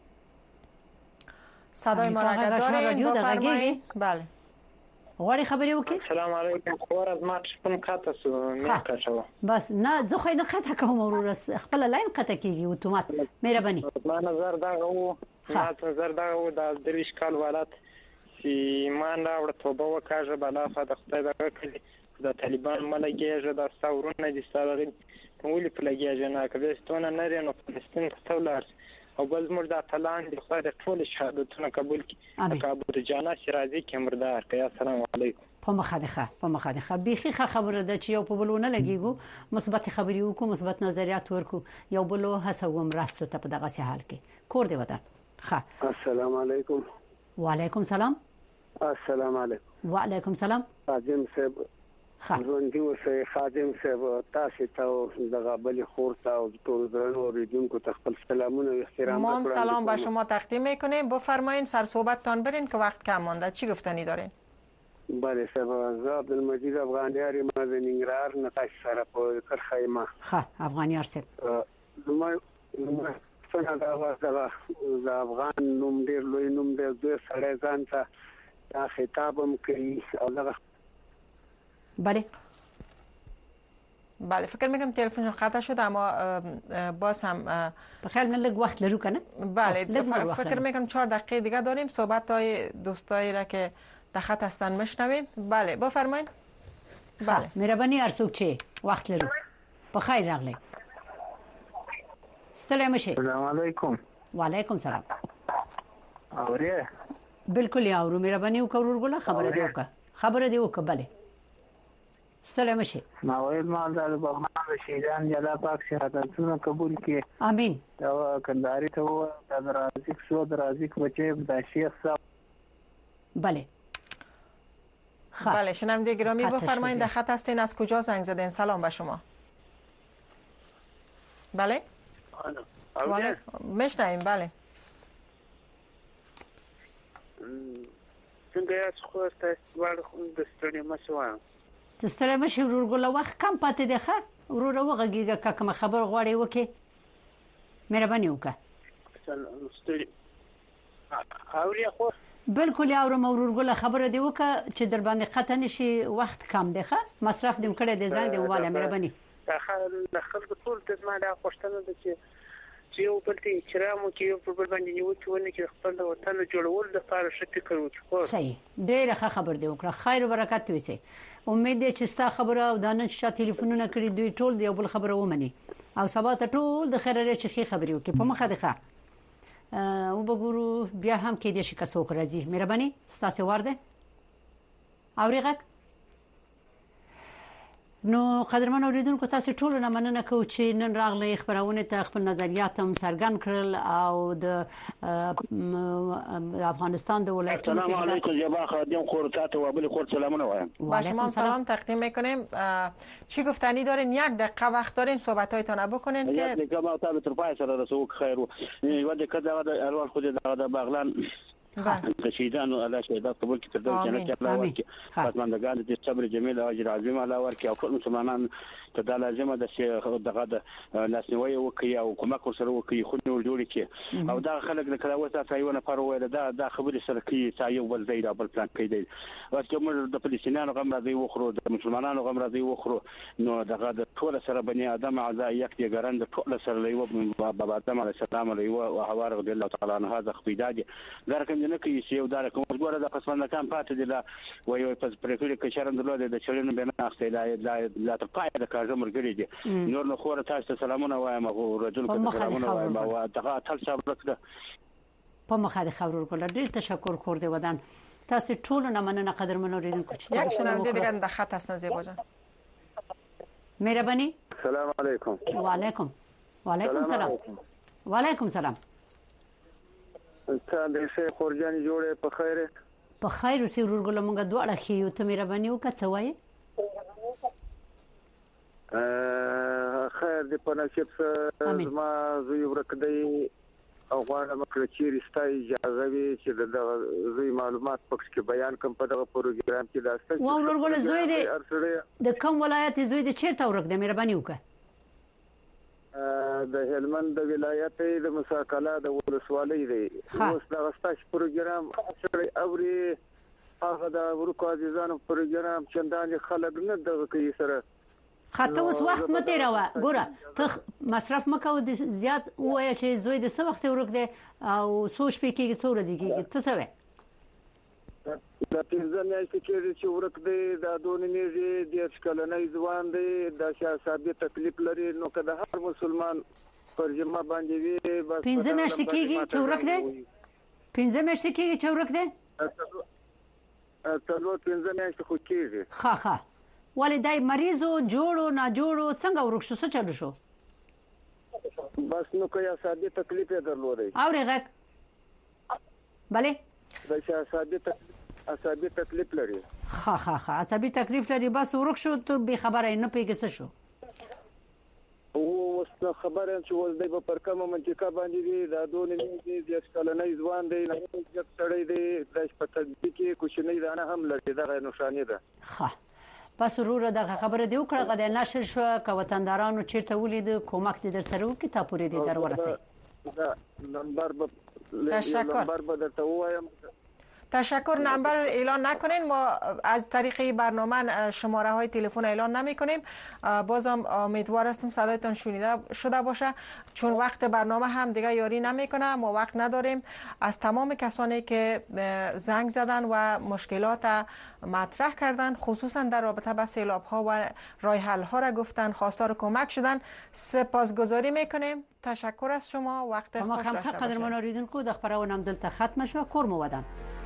[SPEAKER 2] صدای ما را دارین بفرمایید بله
[SPEAKER 1] غواړي خبرې وکړي
[SPEAKER 17] السلام علیکم خور از ما شپون قطع سو نه کښو
[SPEAKER 1] بس نه زه خو نه قطع کوم ورور خپل لاین قطع کیږي اتومات مهرباني
[SPEAKER 17] ما نظر دا وو ما نظر دا وو د دریش کال ولات چې ایمان راوړ توبه وکړه بلا فد خدای دا کړی د طالبان ملګری د ثورونه دي ستاره ولې په لګیږي نه کوي ستونه نه رینو فلسطین ته ولر او بل زموږ د اتلان د خدای د ټول شهادتونه قبول کړي کابو جانا شرازي کمردار کیا السلام علیکم
[SPEAKER 1] په مخادخه په مخادخه بيخي خبره ده چې یو په بلونه لګيګو مثبت خبري وکړو مثبت نظریات ورکو یو بلو هڅوم راستو ته په دغه سي حال کې کور دی ودان ښه
[SPEAKER 10] السلام علیکم
[SPEAKER 1] وعلیکم سلام
[SPEAKER 10] السلام علیکم
[SPEAKER 1] وعلیکم سلام
[SPEAKER 10] عظیم صاحب ژوندۍ اوسئ خادم صاحب تاسو ته دغه بلې خور ته او ټول درنو اوریدونکو ته خپل سلامونه و احترام
[SPEAKER 2] ما سلام به شما تقدیم میکنیم بفرمایید سر صحبتتان برین که وقت کم مونده چی گفتنی دارین
[SPEAKER 10] بله صاحب زه عبدالمجید افغانیار یم د ننګرهار نه تاسو سره په کرخه یم
[SPEAKER 1] ښه افغانیار صاحب
[SPEAKER 10] زما څنګه دا وځه د افغان نوم ډیر لوی نوم دی دوی سره ځان ته دا خطابم کوي او دغه
[SPEAKER 2] بله بله فکر میکنم تلفنشون قطع شد اما باز هم
[SPEAKER 1] بخیر نه لږ وخت لرو کنه
[SPEAKER 2] بله فکر میکنم چهار دقیقه دیگه داریم صحبت های دوستایی را که در خط هستن مشنویم بله بفرمایید
[SPEAKER 1] بله مهرباني ارسوک چه وخت لرو بخیر راغلی ستړی مشه
[SPEAKER 7] السلام علیکم
[SPEAKER 1] وعلیکم سلام
[SPEAKER 7] اوره
[SPEAKER 1] بالکل یاورو مهرباني وکړو ورګله خبره دی وکړه خبره دی وکړه بله سلام شي
[SPEAKER 7] ما ویل ما د بغمان شهیدان الله پاک شهادتونه قبول کړي
[SPEAKER 1] امين
[SPEAKER 7] دا کنداري ته و د رازق شو د رازق بچي د شیخ صاحب
[SPEAKER 2] بله بله شنونده گرامی بفرمایید در خط هستین از کجا زنگ زدین سلام به شما بله بله میشنویم. بله
[SPEAKER 19] څنګه یاست؟ خو تاسو ول د ستړي مسوام
[SPEAKER 1] د ستړي مشه ورګل وخت کم پاتې دی ښه ورور وغږیږه کوم خبر غواړي وکي مهرباني وکړه.
[SPEAKER 19] ستړي اوري خو
[SPEAKER 1] بالکل اورم ورګل خبره دی وکړه چې در باندې قطع نشي وخت کم دی ښه مصرف دم کړی دی زنګ دی واله مهرباني.
[SPEAKER 19] د خلکو ټول ته ما دا خوشتنه ده چې چې یو بل ته احترام کوي په بل باندې نیو چې ونه کې خپل وطن جوړول د لپاره ښه فکر وکړي. صحیح ډېر ښه خبر دی وکړه. خیر او برکت وي سي. امید ده چې ستا خبره او دانه چې ټلیفونونه کړی دوی ټول دی بل خبره ومني او سبا ته ټول د خیر لري چې خبري وکړي په مخه ده او وګورو بیا هم کې دې شي کڅوک راځي. مهرباني ستاسو ورده اورېغه. نو قدرمن اوریدونکو تاسو ټول نه مننه کوم چې نن راغلي خبرونه ته خپل نظریات هم څرګند کړل او د افغانستان د ولایتونو
[SPEAKER 20] السلام علیکم جبا خادم خورتات و بل خورت سلامونه وایم.
[SPEAKER 2] با شما سلام تقدیم میکنیم. چی گفتنی دارین؟ یک دقیقه وقت دارین صحبت‌هایتان بکنین که
[SPEAKER 20] یک دقیقه ما تا به طرفای سره رسو خیر و دقیقه دا اول خود دا بغلان شهیدان الله شهیدات قبول کړي د جنت الله ورکړي خدمتګان د صبر جمیل او اجر عظیم الله ورکړي او ټول مسلمانان ته د لازمه د دغه د لاسنیوي وکړي او کومک سره وکړي خو نور جوړ کړي او دا خلک د کلاوه تاسو یو نه پر وایي دا د خبرې سره کوي چې یو بل ځای بل پلان کوي او چې موږ د فلسطینیانو غم راځي وخرو د مسلمانانو غم راځي وخرو نو دغه د ټول سره بني ادم اعضاء یک دی ګران د ټول سره لیو بابا آدم علیه السلام لیو او حوا رضی الله تعالی عنها د خپیداج درکم نه کوي چې یو دار کوم ګوره د پسمنده کام پاتې دی لا وایي په پرېکړه کې شرم درلود د چلنو بنا اخته لا لا تر پای د کارو مرګري دي نور نو خو تاسو سلامونه وایم او رجل کې سلامونه وایم او دغه تل صبر وکړه
[SPEAKER 1] په مخه د خبرو کول ډیر تشکر کور دی ودان تاسو ټول نه مننه قدرمن اوریدونکو چې
[SPEAKER 2] یک شنونده دیگه د خط است زیبا جان.
[SPEAKER 1] مهرباني.
[SPEAKER 10] السلام علیکم.
[SPEAKER 1] و علیکم و علیکم سلام و علیکم سلام.
[SPEAKER 10] ته د شه خورجاني جوړه په خیره
[SPEAKER 1] په خیر اوسې ورګل مونږه دواړه خيو ته مهرباني وکړه څه وایي
[SPEAKER 10] ا خیر دې په نصیب سره ما زوی ورکړی او غواړم چې رښتیا اجازه وي چې د زوی معلومات پکې کې بیان کوم په دغه پروګرام کې داسته
[SPEAKER 1] و ورګل زوی دې د کوم ولایت زوی دې چیرته ورکړه مهرباني وکړه
[SPEAKER 10] د هلمند د ولایت د مساکله د ولسوالۍ دی اوس د غستاش پروګرام سره اوري هغه د ورکو عزیزانو پروګرام چندان خلک نه دغه کوي سره
[SPEAKER 1] خاطر اوس وخت مته راوه ګوره ته مصرف مکو د زیات وای چې زوی د څه وخت ورک دی او سوچ پې کې څو ورځې کې ته څه وې
[SPEAKER 10] د پنځه میاشتې کې چې ورک دی د دونې میږي د ښکلنۍ ځوان دی د سیاسي تکلیف لري نو که د هر مسلمان پر جمع باندې وي بس
[SPEAKER 1] پنځه میاشتې کې چې ورک دی پنځه میاشتې کې چې ورک دی
[SPEAKER 10] څلور پنځه میاشتې خو کېږي
[SPEAKER 1] ښه ښه ولې دای مریضو جوړو نه جوړو څنګه ورک شو څه چلو شو
[SPEAKER 10] بس نو که سیاسي تکلیف یې درلودی
[SPEAKER 1] اورېغه بله
[SPEAKER 10] د سیاسي تکلیف عصبي تکلیف لري
[SPEAKER 1] ها ها ها عصبي تکلیف لري بس ورک شو ته به خبره نه پیګه څه شو
[SPEAKER 10] او اوس خبره چې ول دی په پرکمه منطقه باندې دی دا دونې دی د ښکلنۍ ځوان دی نه سړی دی د پټګي کې کوشنۍ دانه هم لري دا نشانه ده
[SPEAKER 1] ها پس ورور دغه خبره دی وکړه غدا نشر شو ک وطندارانو چیرته ولید کومک دې در سره وکي تا پوری دې در ورسې
[SPEAKER 10] دا نمبر به
[SPEAKER 2] تشکر
[SPEAKER 10] نمبر به درته وایم
[SPEAKER 2] تشکر. نمبر اعلان نکنین ما از طریق برنامه شماره های تلفن اعلان نمی کنیم بازم امیدوار هستم صدایتان شنیده شده باشه چون وقت برنامه هم دیگه یاری نمیکنه ما وقت نداریم. از تمام کسانی که زنگ زدن و مشکلات مطرح کردن خصوصا در رابطه با سیلاب ها و راه حل ها را گفتن خواستار کمک شدن سپاسگزاری میکنیم. تشکر از شما وقت خوش داشته باشید.
[SPEAKER 1] ما هم قدرمن اوریدونکو د خبرونه هم دلته ختم شو کور مو ودان